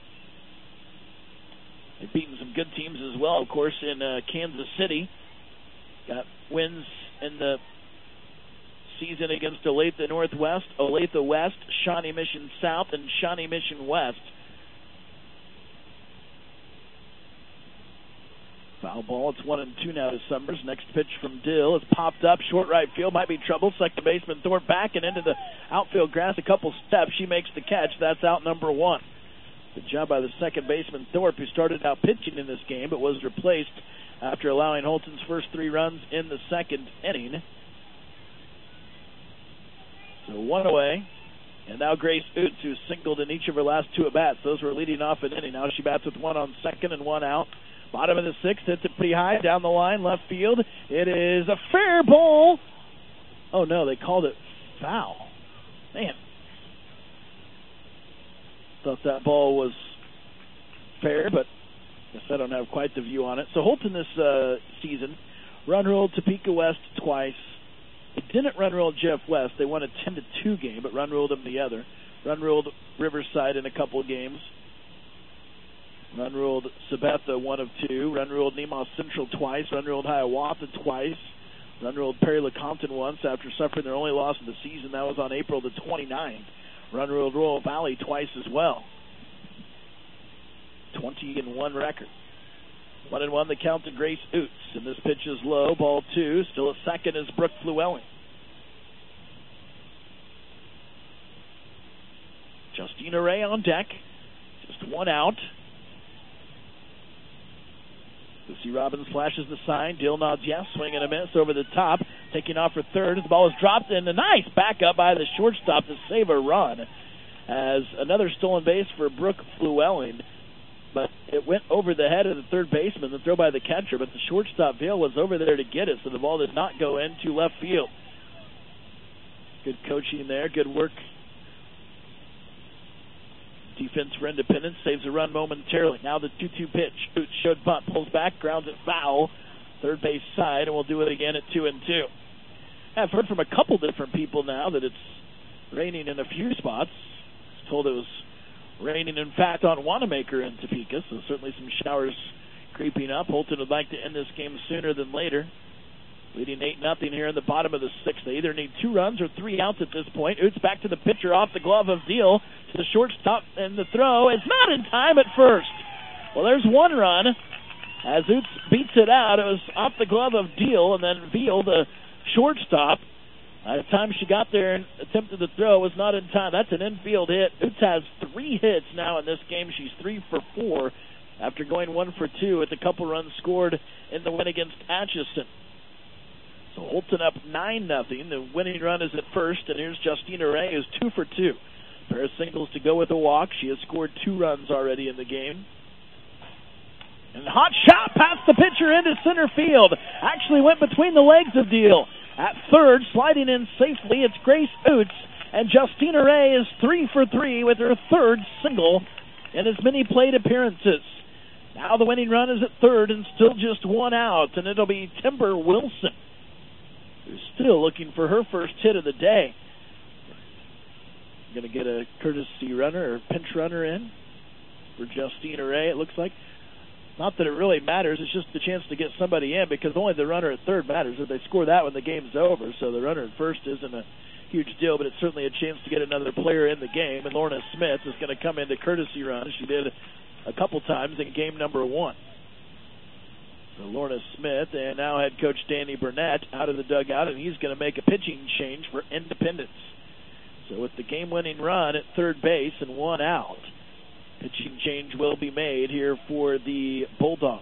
They've beaten some good teams as well, of course, in uh, Kansas City. Got wins in the season against Olathe Northwest, Olathe West, Shawnee Mission South, and Shawnee Mission West. Foul ball. It's one and two now to Summers. Next pitch from Dill is popped up. Short right field. Might be trouble. Second baseman Thorpe back and into the outfield grass a couple steps. She makes the catch. That's out number one. Good job by the second baseman Thorpe, who started out pitching in this game but was replaced after allowing Holton's first three runs in the second inning. So one away. And now Grace Oots, who singled in each of her last two at-bats. Those were leading off an inning. Now she bats with one on second and one out. Bottom of the sixth, hits it pretty high down the line, left field. It is a fair ball. Oh, no, they called it foul. Man. Thought that ball was fair, but I guess I don't have quite the view on it. So Holton this uh, season run ruled Topeka West twice. They didn't run rule Jeff West. They won a ten to two game, but run ruled them the other. Run-ruled Riverside in a couple games. Run-ruled Sabetha one of two. Run-ruled Nemaha Central twice. Run-ruled Hiawatha twice. Run-ruled Perry LeCompton once after suffering their only loss of the season. That was on April the twenty-ninth. Run-ruled Royal Valley twice as well. twenty and one record. One and one the count to Grace Oots. And this pitch is low. Ball two. Still a second is Brooke Flewelling. Justina Ray on deck. Just one out. Lucy Robbins flashes the sign. Dill nods yes. Swing and a miss over the top. Taking off for third. The ball is dropped in. A nice backup by the shortstop to save a run. As another stolen base for Brooke Flewelling. But it went over the head of the third baseman. The throw by the catcher. But the shortstop, Vail, was over there to get it. So the ball did not go into left field. Good coaching there. Good work. Defense for Independence saves a run momentarily. Now the two two pitch. Oots showed bunt, pulls back, grounds it foul. Third base side, and we'll do it again at two and two. I've heard from a couple different people now that it's raining in a few spots. I was told it was raining, in fact, on Wanamaker in Topeka, so certainly some showers creeping up. Holton would like to end this game sooner than later. Leading eight nothing here in the bottom of the sixth. They either need two runs or three outs at this point. Oots back to the pitcher off the glove of Deal to the shortstop, and the throw is not in time at first. Well, there's one run as Oots beats it out. It was off the glove of Deal, and then Veal, the shortstop, by the time she got there and attempted the throw, was not in time. That's an infield hit. Oots has three hits now in this game. She's three for four after going one for two with a couple runs scored in the win against Atchison. So Holton up nine nothing. The winning run is at first, and here's Justina Ray, who's two for two. Pair of singles to go with a walk. She has scored two runs already in the game. And the hot shot past the pitcher into center field. Actually went between the legs of Deal. At third, sliding in safely, it's Grace Oots. And Justina Ray is three for three with her third single in as many plate appearances. Now the winning run is at third and still just one out, and it'll be Timber Wilson, who's still looking for her first hit of the day. Going to get a courtesy runner or pinch runner in for Justina Ray, it looks like. Not that it really matters, it's just the chance to get somebody in, because only the runner at third matters. If they score that when the game's over, so the runner at first isn't a huge deal, but it's certainly a chance to get another player in the game. And Lorna Smith is going to come into courtesy run. She did a couple times in game number one. So Lorna Smith and now head coach Danny Burnett out of the dugout, and he's going to make a pitching change for Independence. So with the game-winning run at third base and one out, pitching change will be made here for the Bulldogs.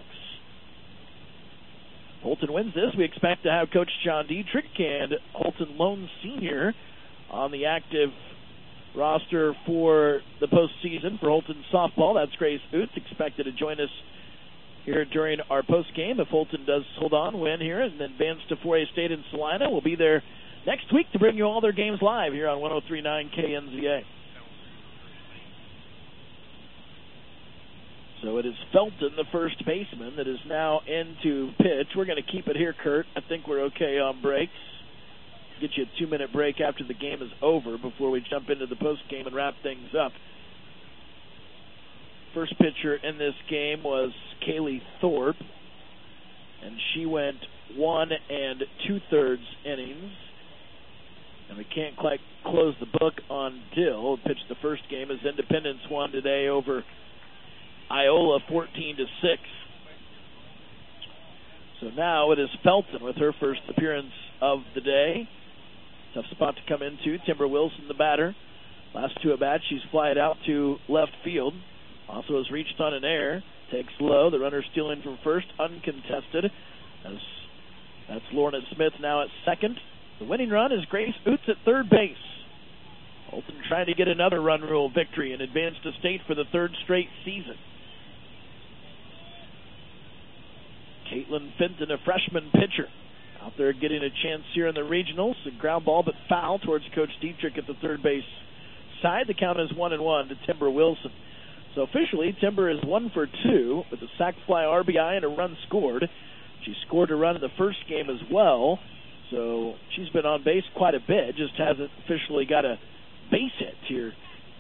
Holton wins this. We expect to have Coach John Dietrich and Holton Lone Senior on the active roster for the postseason for Holton softball. That's Grace Oots, expected to join us here during our postgame. If Holton does hold on, win here, and advance to four A State in Salina, we'll be there next week to bring you all their games live here on one oh three point nine K N Z A. So it is Felton, the first baseman, that is now into pitch. We're going to keep it here, Kurt. I think we're okay on breaks. Get you a two-minute break after the game is over before we jump into the postgame and wrap things up. First pitcher in this game was Kaylee Thorpe, and she went one and two-thirds innings. And we can't quite close the book on Dill. Pitched the first game as Independence won today over Iola fourteen to six. So now it is Felton with her first appearance of the day. Tough spot to come into. Timber Wilson, the batter. Last two at bats, she's flied out to left field. Also has reached on an air. Takes low. The runner stealing from first, uncontested. As that's Lorna Smith now at second. The winning run is Grace Oots at third base. Holton trying to get another run rule victory and advance to state for the third straight season. Caitlin Fenton, a freshman pitcher, out there getting a chance here in the regionals. A ground ball but foul towards Coach Dietrich at the third base side. The count is one and one to Timber Wilson. So officially, Timber is one for two with a sac fly R B I and a run scored. She scored a run in the first game as well. So she's been on base quite a bit, just hasn't officially got a base hit here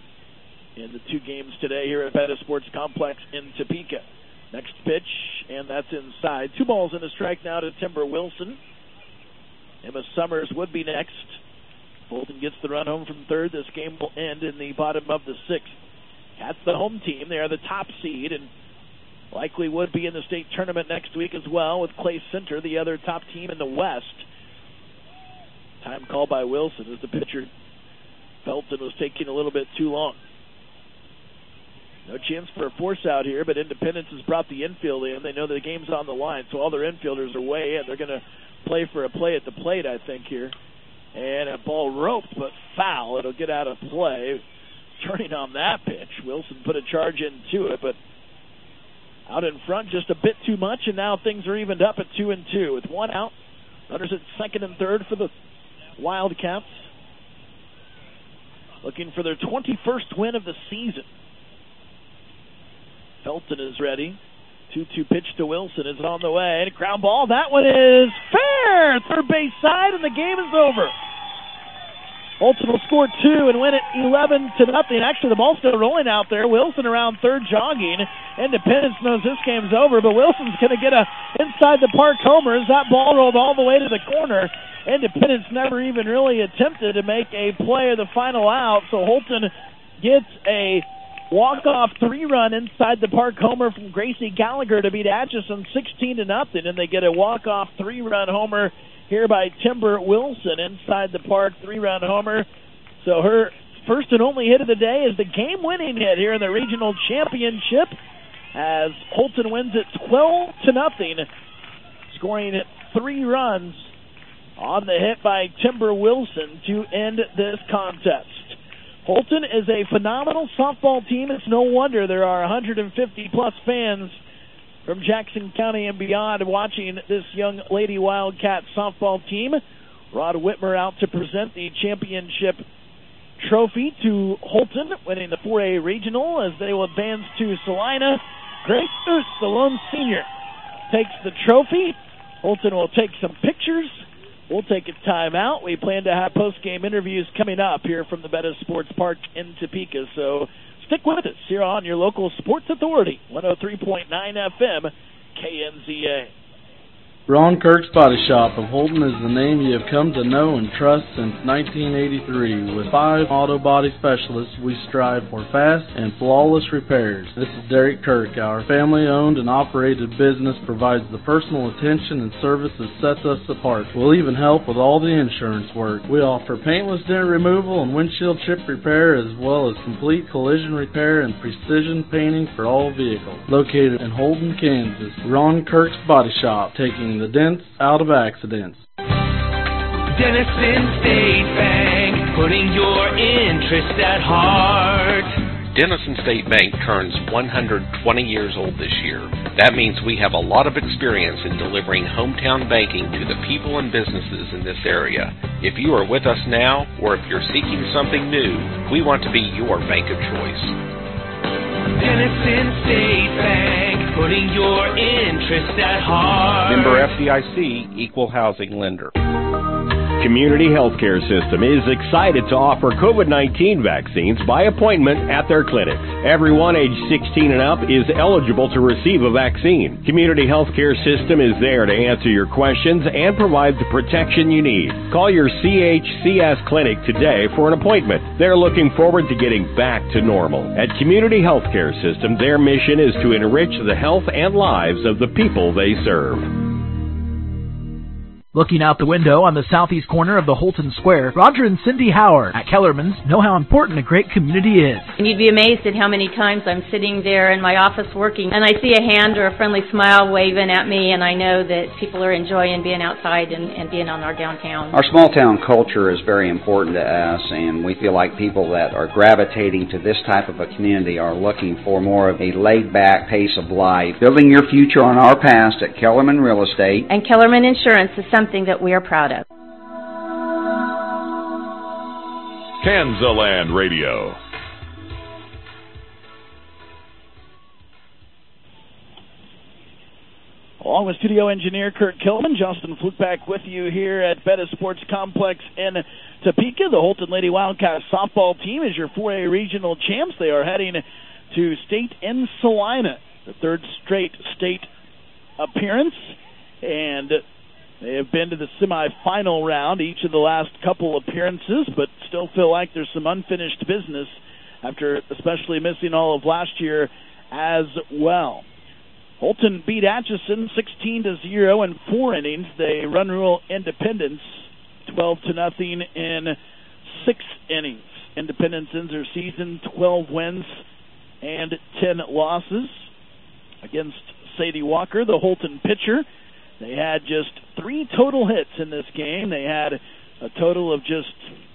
in the two games today here at Betta Sports Complex in Topeka. Next pitch, and that's inside. Two balls and a strike now to Timber Wilson. Emma Summers would be next. Holton gets the run home from third. This game will end in the bottom of the sixth. That's the home team. They are the top seed and likely would be in the state tournament next week as well, with Clay Center, the other top team in the West. Time called by Wilson as the pitcher Felton was taking a little bit too long. No chance for a force out here, but Independence has brought the infield in. They know the game's on the line, so all their infielders are way in. They're going to play for a play at the plate, I think, here. And a ball roped, but foul. It'll get out of play. Turning on that pitch. Wilson put a charge into it, but out in front just a bit too much, and now things are evened up at two and two. With one out, runners at second and third for the Wildcats. Looking for their twenty-first win of the season. Felton is ready. two two pitch to Wilson is on the way. And a ground ball. That one is fair. Third base side, and the game is over. Holton will score two and win it eleven to nothing. Actually, the ball's still rolling out there. Wilson around third jogging. Independence knows this game's over, but Wilson's going to get a inside the park homer as that ball rolled all the way to the corner. Independence never even really attempted to make a play of the final out, so Holton gets a walk-off three-run inside the park homer from Gracie Gallagher to beat Atchison sixteen to nothing, and they get a walk-off three-run homer here by Timber Wilson inside the park, three-run homer. So her first and only hit of the day is the game-winning hit here in the regional championship as Holton wins it twelve to nothing, scoring three runs on the hit by Timber Wilson to end this contest. Holton is a phenomenal softball team. It's no wonder there are one hundred fifty plus fans from Jackson County and beyond watching this young Lady Wildcat softball team. Rod Whitmer out to present the championship trophy to Holton, winning the four A regional as they will advance to Salina. Grace Oos, the lone senior, takes the trophy. Holton will take some pictures. We'll take a timeout. We plan to have post-game interviews coming up here from the Betta Sports Park in Topeka. So stick with us here on your local sports authority, one oh three point nine F M, K N Z A. Ron Kirk's Body Shop of Holton is the name you have come to know and trust since nineteen eighty-three. With five auto body specialists, we strive for fast and flawless repairs. This is Derek Kirk. Our family-owned and operated business provides the personal attention and service that sets us apart. We'll even help with all the insurance work. We offer paintless dent removal and windshield chip repair, as well as complete collision repair and precision painting for all vehicles. Located in Holton, Kansas, Ron Kirk's Body Shop, taking the dents out of accidents. Denison State Bank, putting your interest at heart. Denison State Bank turns one hundred twenty years old this year. That means we have a lot of experience in delivering hometown banking to the people and businesses in this area. If you are with us now, or if you're seeking something new, we want to be your bank of choice. Denison State Bank, putting your interest at heart. Member F D I C, Equal Housing Lender. Community Healthcare System is excited to offer COVID nineteen vaccines by appointment at their clinics. Everyone aged sixteen and up is eligible to receive a vaccine. Community Healthcare System is there to answer your questions and provide the protection you need. Call your C H C S clinic today for an appointment. They're looking forward to getting back to normal. At Community Healthcare System, their mission is to enrich the health and lives of the people they serve. Looking out the window on the southeast corner of the Holton Square, Roger and Cindy Howard at Kellerman's know how important a great community is. And you'd be amazed at how many times I'm sitting there in my office working, and I see a hand or a friendly smile waving at me, and I know that people are enjoying being outside and, and being on our downtown. Our small town culture is very important to us, and we feel like people that are gravitating to this type of a community are looking for more of a laid-back pace of life. Building your future on our past at Kellerman Real Estate. And Kellerman Insurance is something that we are proud of. Kansaland Radio. Along with studio engineer Kurt Kilman, Justin Fluke back with you here at Betta Sports Complex in Topeka. The Holton Lady Wildcats softball team is your four A regional champs. They are heading to state in Salina, the third straight state appearance, and they have been to the semifinal round each of the last couple appearances, but still feel like there's some unfinished business after especially missing all of last year as well. Holton beat Atchison sixteen to zero in four innings. They run rule Independence twelve to nothing in six innings. Independence ends their season twelve wins and ten losses against Sadie Walker, the Holton pitcher. They had just three total hits in this game. They had a total of just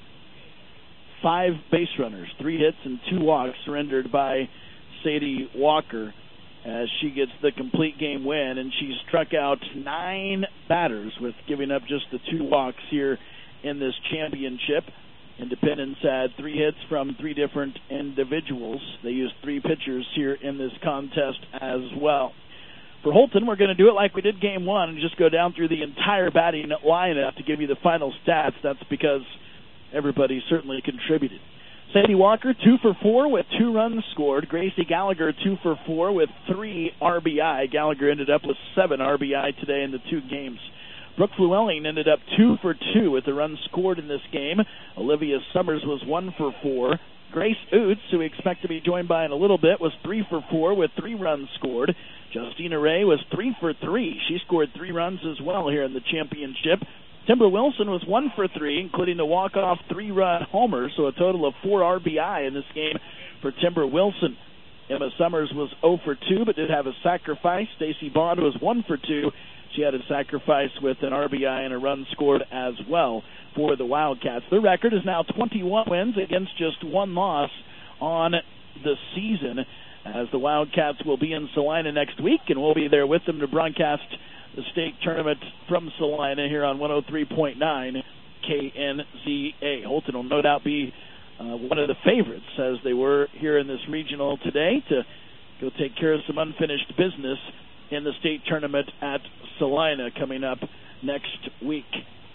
five base runners, three hits and two walks surrendered by Sadie Walker as she gets the complete game win, and she struck out nine batters with giving up just the two walks here in this championship. Independence had three hits from three different individuals. They used three pitchers here in this contest as well. For Holton, we're going to do it like we did game one and just go down through the entire batting lineup to give you the final stats. That's because everybody certainly contributed. Sadie Walker, two for four with two runs scored. Gracie Gallagher, two for four with three R B I. Gallagher ended up with seven R B I today in the two games. Brooke Llewellyn ended up two for two with the runs scored in this game. Olivia Summers was one for four. Grace Oots, who we expect to be joined by in a little bit, was three for four with three runs scored. Justina Ray was three for three. She scored three runs as well here in the championship. Timber Wilson was one for three, including the walk-off three-run homer, so a total of four R B I in this game for Timber Wilson. Emma Summers was zero for two, but did have a sacrifice. Stacy Bond was one for two. She had a sacrifice with an R B I and a run scored as well for the Wildcats. Their record is now twenty-one wins against just one loss on the season, as the Wildcats will be in Salina next week, and we'll be there with them to broadcast the state tournament from Salina here on one oh three point nine K N Z A. Holton will no doubt be uh, one of the favorites, as they were here in this regional today, to go take care of some unfinished business in the state tournament at Salina coming up next week.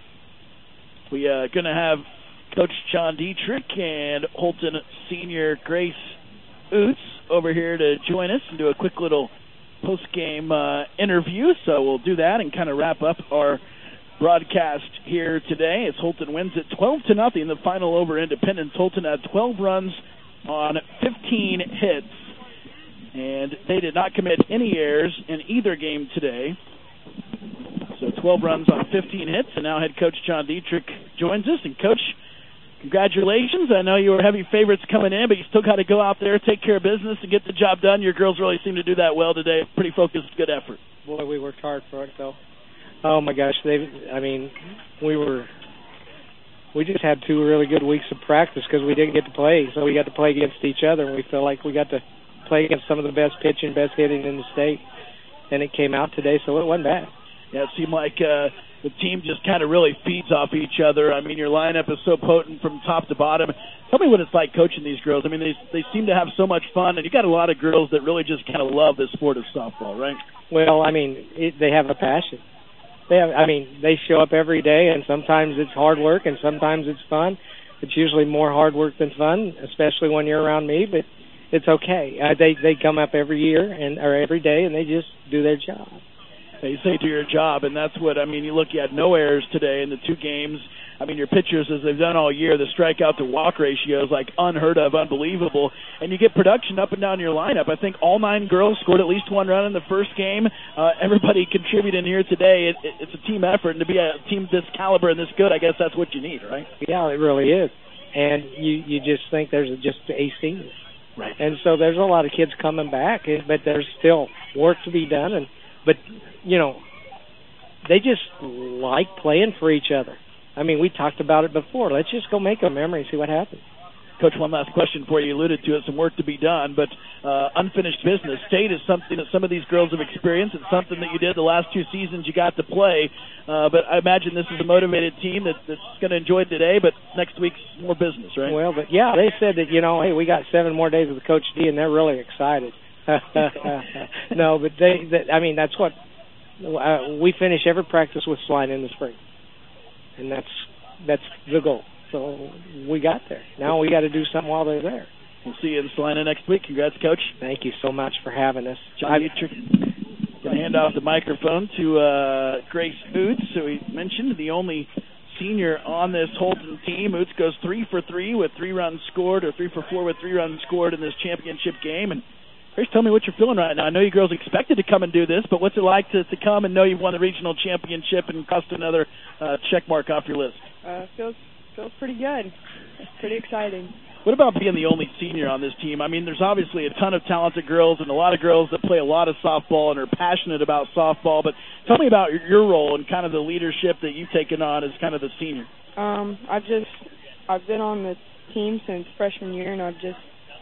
We are uh, going to have Coach John Dietrich and Holton senior Grace Oots over here to join us and do a quick little post-game uh, interview, so we'll do that and kind of wrap up our broadcast here today as Holton wins it twelve to nothing. The final over Independence. Holton had twelve runs on fifteen hits, and they did not commit any errors in either game today. So twelve runs on fifteen hits, and now head coach John Dietrich joins us. And Coach, congratulations. I know you were heavy favorites coming in, but you still got to go out there, take care of business, and get the job done. Your girls really seem to do that well today. Pretty focused, good effort. Boy, we worked hard for it, though. Oh, my gosh. They, I mean, we were we just had two really good weeks of practice because we didn't get to play. So we got to play against each other, and we feel like we got to play against some of the best pitching, best hitting in the state. And it came out today, so it wasn't bad. Yeah, it seemed like uh, the team just kind of really feeds off each other. I mean, your lineup is so potent from top to bottom. Tell me what it's like coaching these girls. I mean, they they seem to have so much fun, and you got a lot of girls that really just kind of love this sport of softball, right? Well, I mean, it, they have a passion. They have, I mean, they show up every day, and sometimes it's hard work, and sometimes it's fun. It's usually more hard work than fun, especially when you're around me, but it's okay. Uh, they they come up every year and or every day, and they just do their job. They say do your job, and that's what, I mean, you look, you had no errors today in the two games. I mean, your pitchers, as they've done all year, the strikeout to walk ratio is like unheard of, unbelievable. And you get production up and down your lineup. I think all nine girls scored at least one run in the first game. Uh, everybody contributing here today. It, it, it's a team effort, and to be a team this caliber and this good, I guess that's what you need, right? Yeah, it really is. And you, you just think there's just a senior. Right. And so there's a lot of kids coming back, but there's still work to be done. And But, you know, they just like playing for each other. I mean, we talked about it before. Let's just go make a memory and see what happens. Coach, one last question for you. You alluded to it, some work to be done, but uh, unfinished business. State is something that some of these girls have experienced. It's something that you did the last two seasons you got to play. Uh, but I imagine this is a motivated team that, that's going to enjoy today, but next week's more business, right? Well, but yeah, they said that, you know, hey, we got seven more days with Coach D, and they're really excited. No, but they, they, I mean, that's what, uh, we finish every practice with Salina in the spring. And that's that's the goal. So we got there. Now we got to do something while they're there. We'll see you in Salina next week. Congrats, Coach. Thank you so much for having us. John Dietrich, going to hand off the microphone to uh, Grace Oots, who he mentioned, the only senior on this Holton team. Oots goes three for three with three runs scored, or three for four with three runs scored in this championship game. And Grace, tell me what you're feeling right now. I know you girls expected to come and do this, but what's it like to, to come and know you've won the regional championship and crossed another uh, check mark off your list? Uh, feels feels pretty good. It's pretty exciting. What about being the only senior on this team? I mean, there's obviously a ton of talented girls and a lot of girls that play a lot of softball and are passionate about softball, but tell me about your role and kind of the leadership that you've taken on as kind of the senior. Um, I've just, I've been on the team since freshman year, and I've just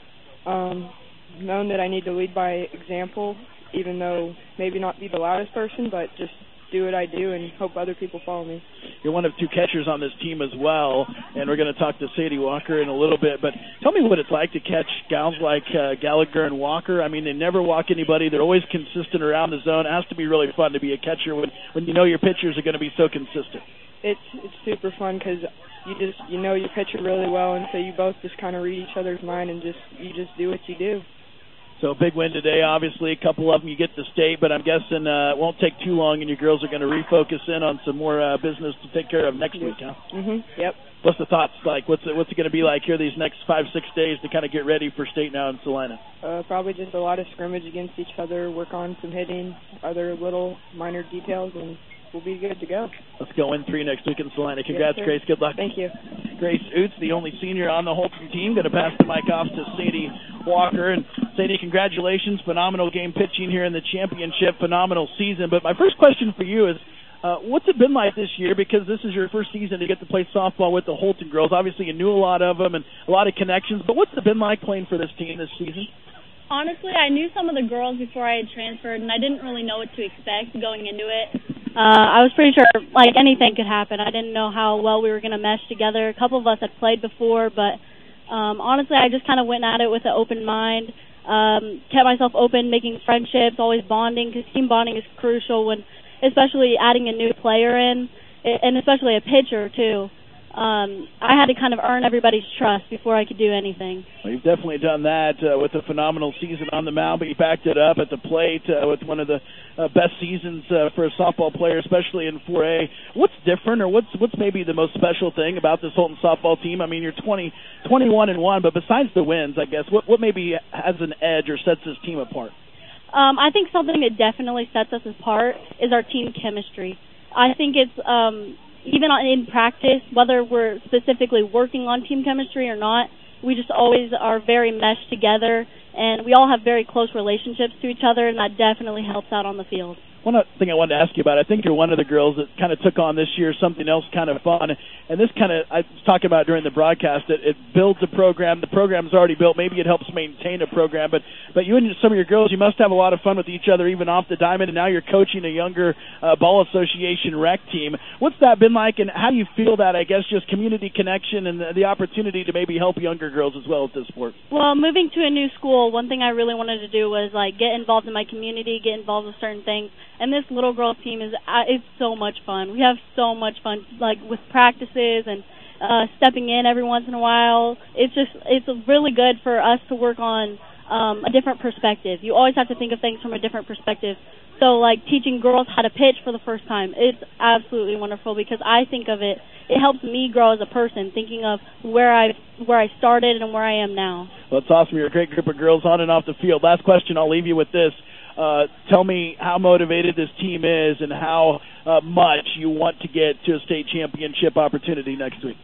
um, known that I need to lead by example, even though maybe not be the loudest person, but just do what I do and hope other people follow me. You're one of two catchers on this team as well, and we're going to talk to Sadie Walker in a little bit, but tell me what it's like to catch gals like uh, Gallagher and Walker. I mean, they never walk anybody. They're always consistent around the zone. It has to be really fun to be a catcher when, when you know your pitchers are going to be so consistent. It's it's super fun because you just you know your pitcher really well, and so you both just kind of read each other's mind and just you just do what you do. So big win today, obviously. A couple of them you get to state, but I'm guessing uh, it won't take too long, and your girls are going to refocus in on some more uh, business to take care of next week, huh? Mm-hmm. Yep. What's the thoughts like? What's it, what's it going to be like here these next five, six days to kind of get ready for state now in Salina? Uh, probably just a lot of scrimmage against each other, work on some hitting, other little minor details, and we'll be good to go. Let's go in three next week in Salina. Congrats, yes, Grace. Good luck. Thank you. Grace Oots, the only senior on the Holton team, going to pass the mic off to Sadie Walker. And Sadie, congratulations. Phenomenal game pitching here in the championship. Phenomenal season. But my first question for you is, uh, what's it been like this year? Because this is your first season to get to play softball with the Holton girls. Obviously, you knew a lot of them and a lot of connections. But what's it been like playing for this team this season? Honestly, I knew some of the girls before I had transferred, and I didn't really know what to expect going into it. Uh, I was pretty sure, like, anything could happen. I didn't know how well we were going to mesh together. A couple of us had played before, but um, honestly, I just kind of went at it with an open mind, um, kept myself open, making friendships, always bonding, because team bonding is crucial when, especially adding a new player in, and especially a pitcher, too. Um, I had to kind of earn everybody's trust before I could do anything. Well, you've definitely done that uh, with a phenomenal season on the mound, but you backed it up at the plate uh, with one of the uh, best seasons uh, for a softball player, especially in four A. What's different, or what's what's maybe the most special thing about this Holton softball team? I mean, you're twenty, twenty-one and one, but besides the wins, I guess, what what maybe has an edge or sets this team apart? Um, I think something that definitely sets us apart is our team chemistry. I think it's um, even in practice, whether we're specifically working on team chemistry or not, we just always are very meshed together, and we all have very close relationships to each other, and that definitely helps out on the field. One thing I wanted to ask you about, I think you're one of the girls that kind of took on this year something else kind of fun, and this kind of, I was talking about during the broadcast, it, it builds a program. The program's already built. Maybe it helps maintain a program, but but you and some of your girls, you must have a lot of fun with each other, even off the diamond, and now you're coaching a younger uh, ball association rec team. What's that been like, and how do you feel that, I guess, just community connection and the, the opportunity to maybe help younger girls as well at this sport? Well, moving to a new school, one thing I really wanted to do was, like, get involved in my community, get involved with certain things. And this little girl team is uh, it's so much fun. We have so much fun, like with practices and uh, stepping in every once in a while. It's just it's really good for us to work on um, a different perspective. You always have to think of things from a different perspective. So, like teaching girls how to pitch for the first time, it's absolutely wonderful because I think of it. It helps me grow as a person, thinking of where I where I started and where I am now. Well, it's awesome. You're a great group of girls on and off the field. Last question, I'll leave you with this. Uh, tell me how motivated this team is and how uh, much you want to get to a state championship opportunity next week.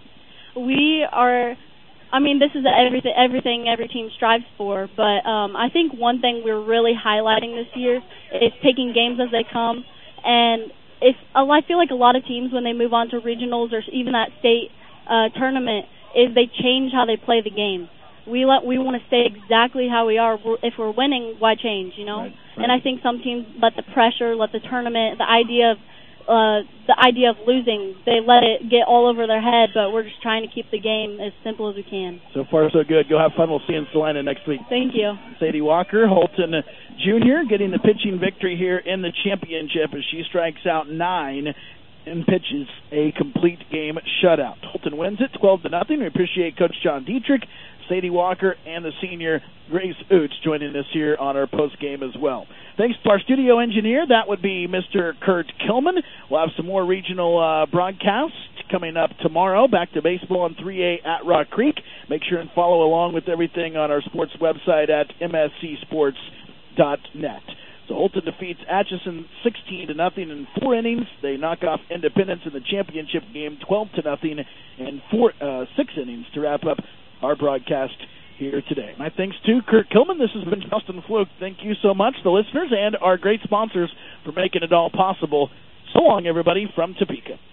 We are, I mean, this is everything, everything every team strives for, but um, I think one thing we're really highlighting this year is taking games as they come. And if I feel like a lot of teams, when they move on to regionals or even that state uh, tournament, is they change how they play the game. We let we want to stay exactly how we are. If we're winning, why change, you know? Right, right. And I think some teams let the pressure, let the tournament, the idea of uh, the idea of losing, they let it get all over their head, but we're just trying to keep the game as simple as we can. So far, so good. Go have fun. We'll see you in Salina next week. Thank you. Sadie Walker, Holton Junior, getting the pitching victory here in the championship as she strikes out nine and pitches a complete game shutout. Holton wins it twelve to nothing. We appreciate Coach John Dietrich, Sadie Walker, and the senior Grace Oots joining us here on our post game as well. Thanks to our studio engineer. That would be Mister Kurt Kilman. We'll have some more regional uh, broadcasts coming up tomorrow. Back to baseball on three A at Rock Creek. Make sure and follow along with everything on our sports website at m s c sports dot net. So Holton defeats Atchison sixteen to nothing in four innings. They knock off Independence in the championship game twelve to nothing in four uh, six innings to wrap up our broadcast here today. My thanks to Kurt Kilman. This has been Justin Fluke. Thank you so much, the listeners, and our great sponsors for making it all possible. So long, everybody, from Topeka.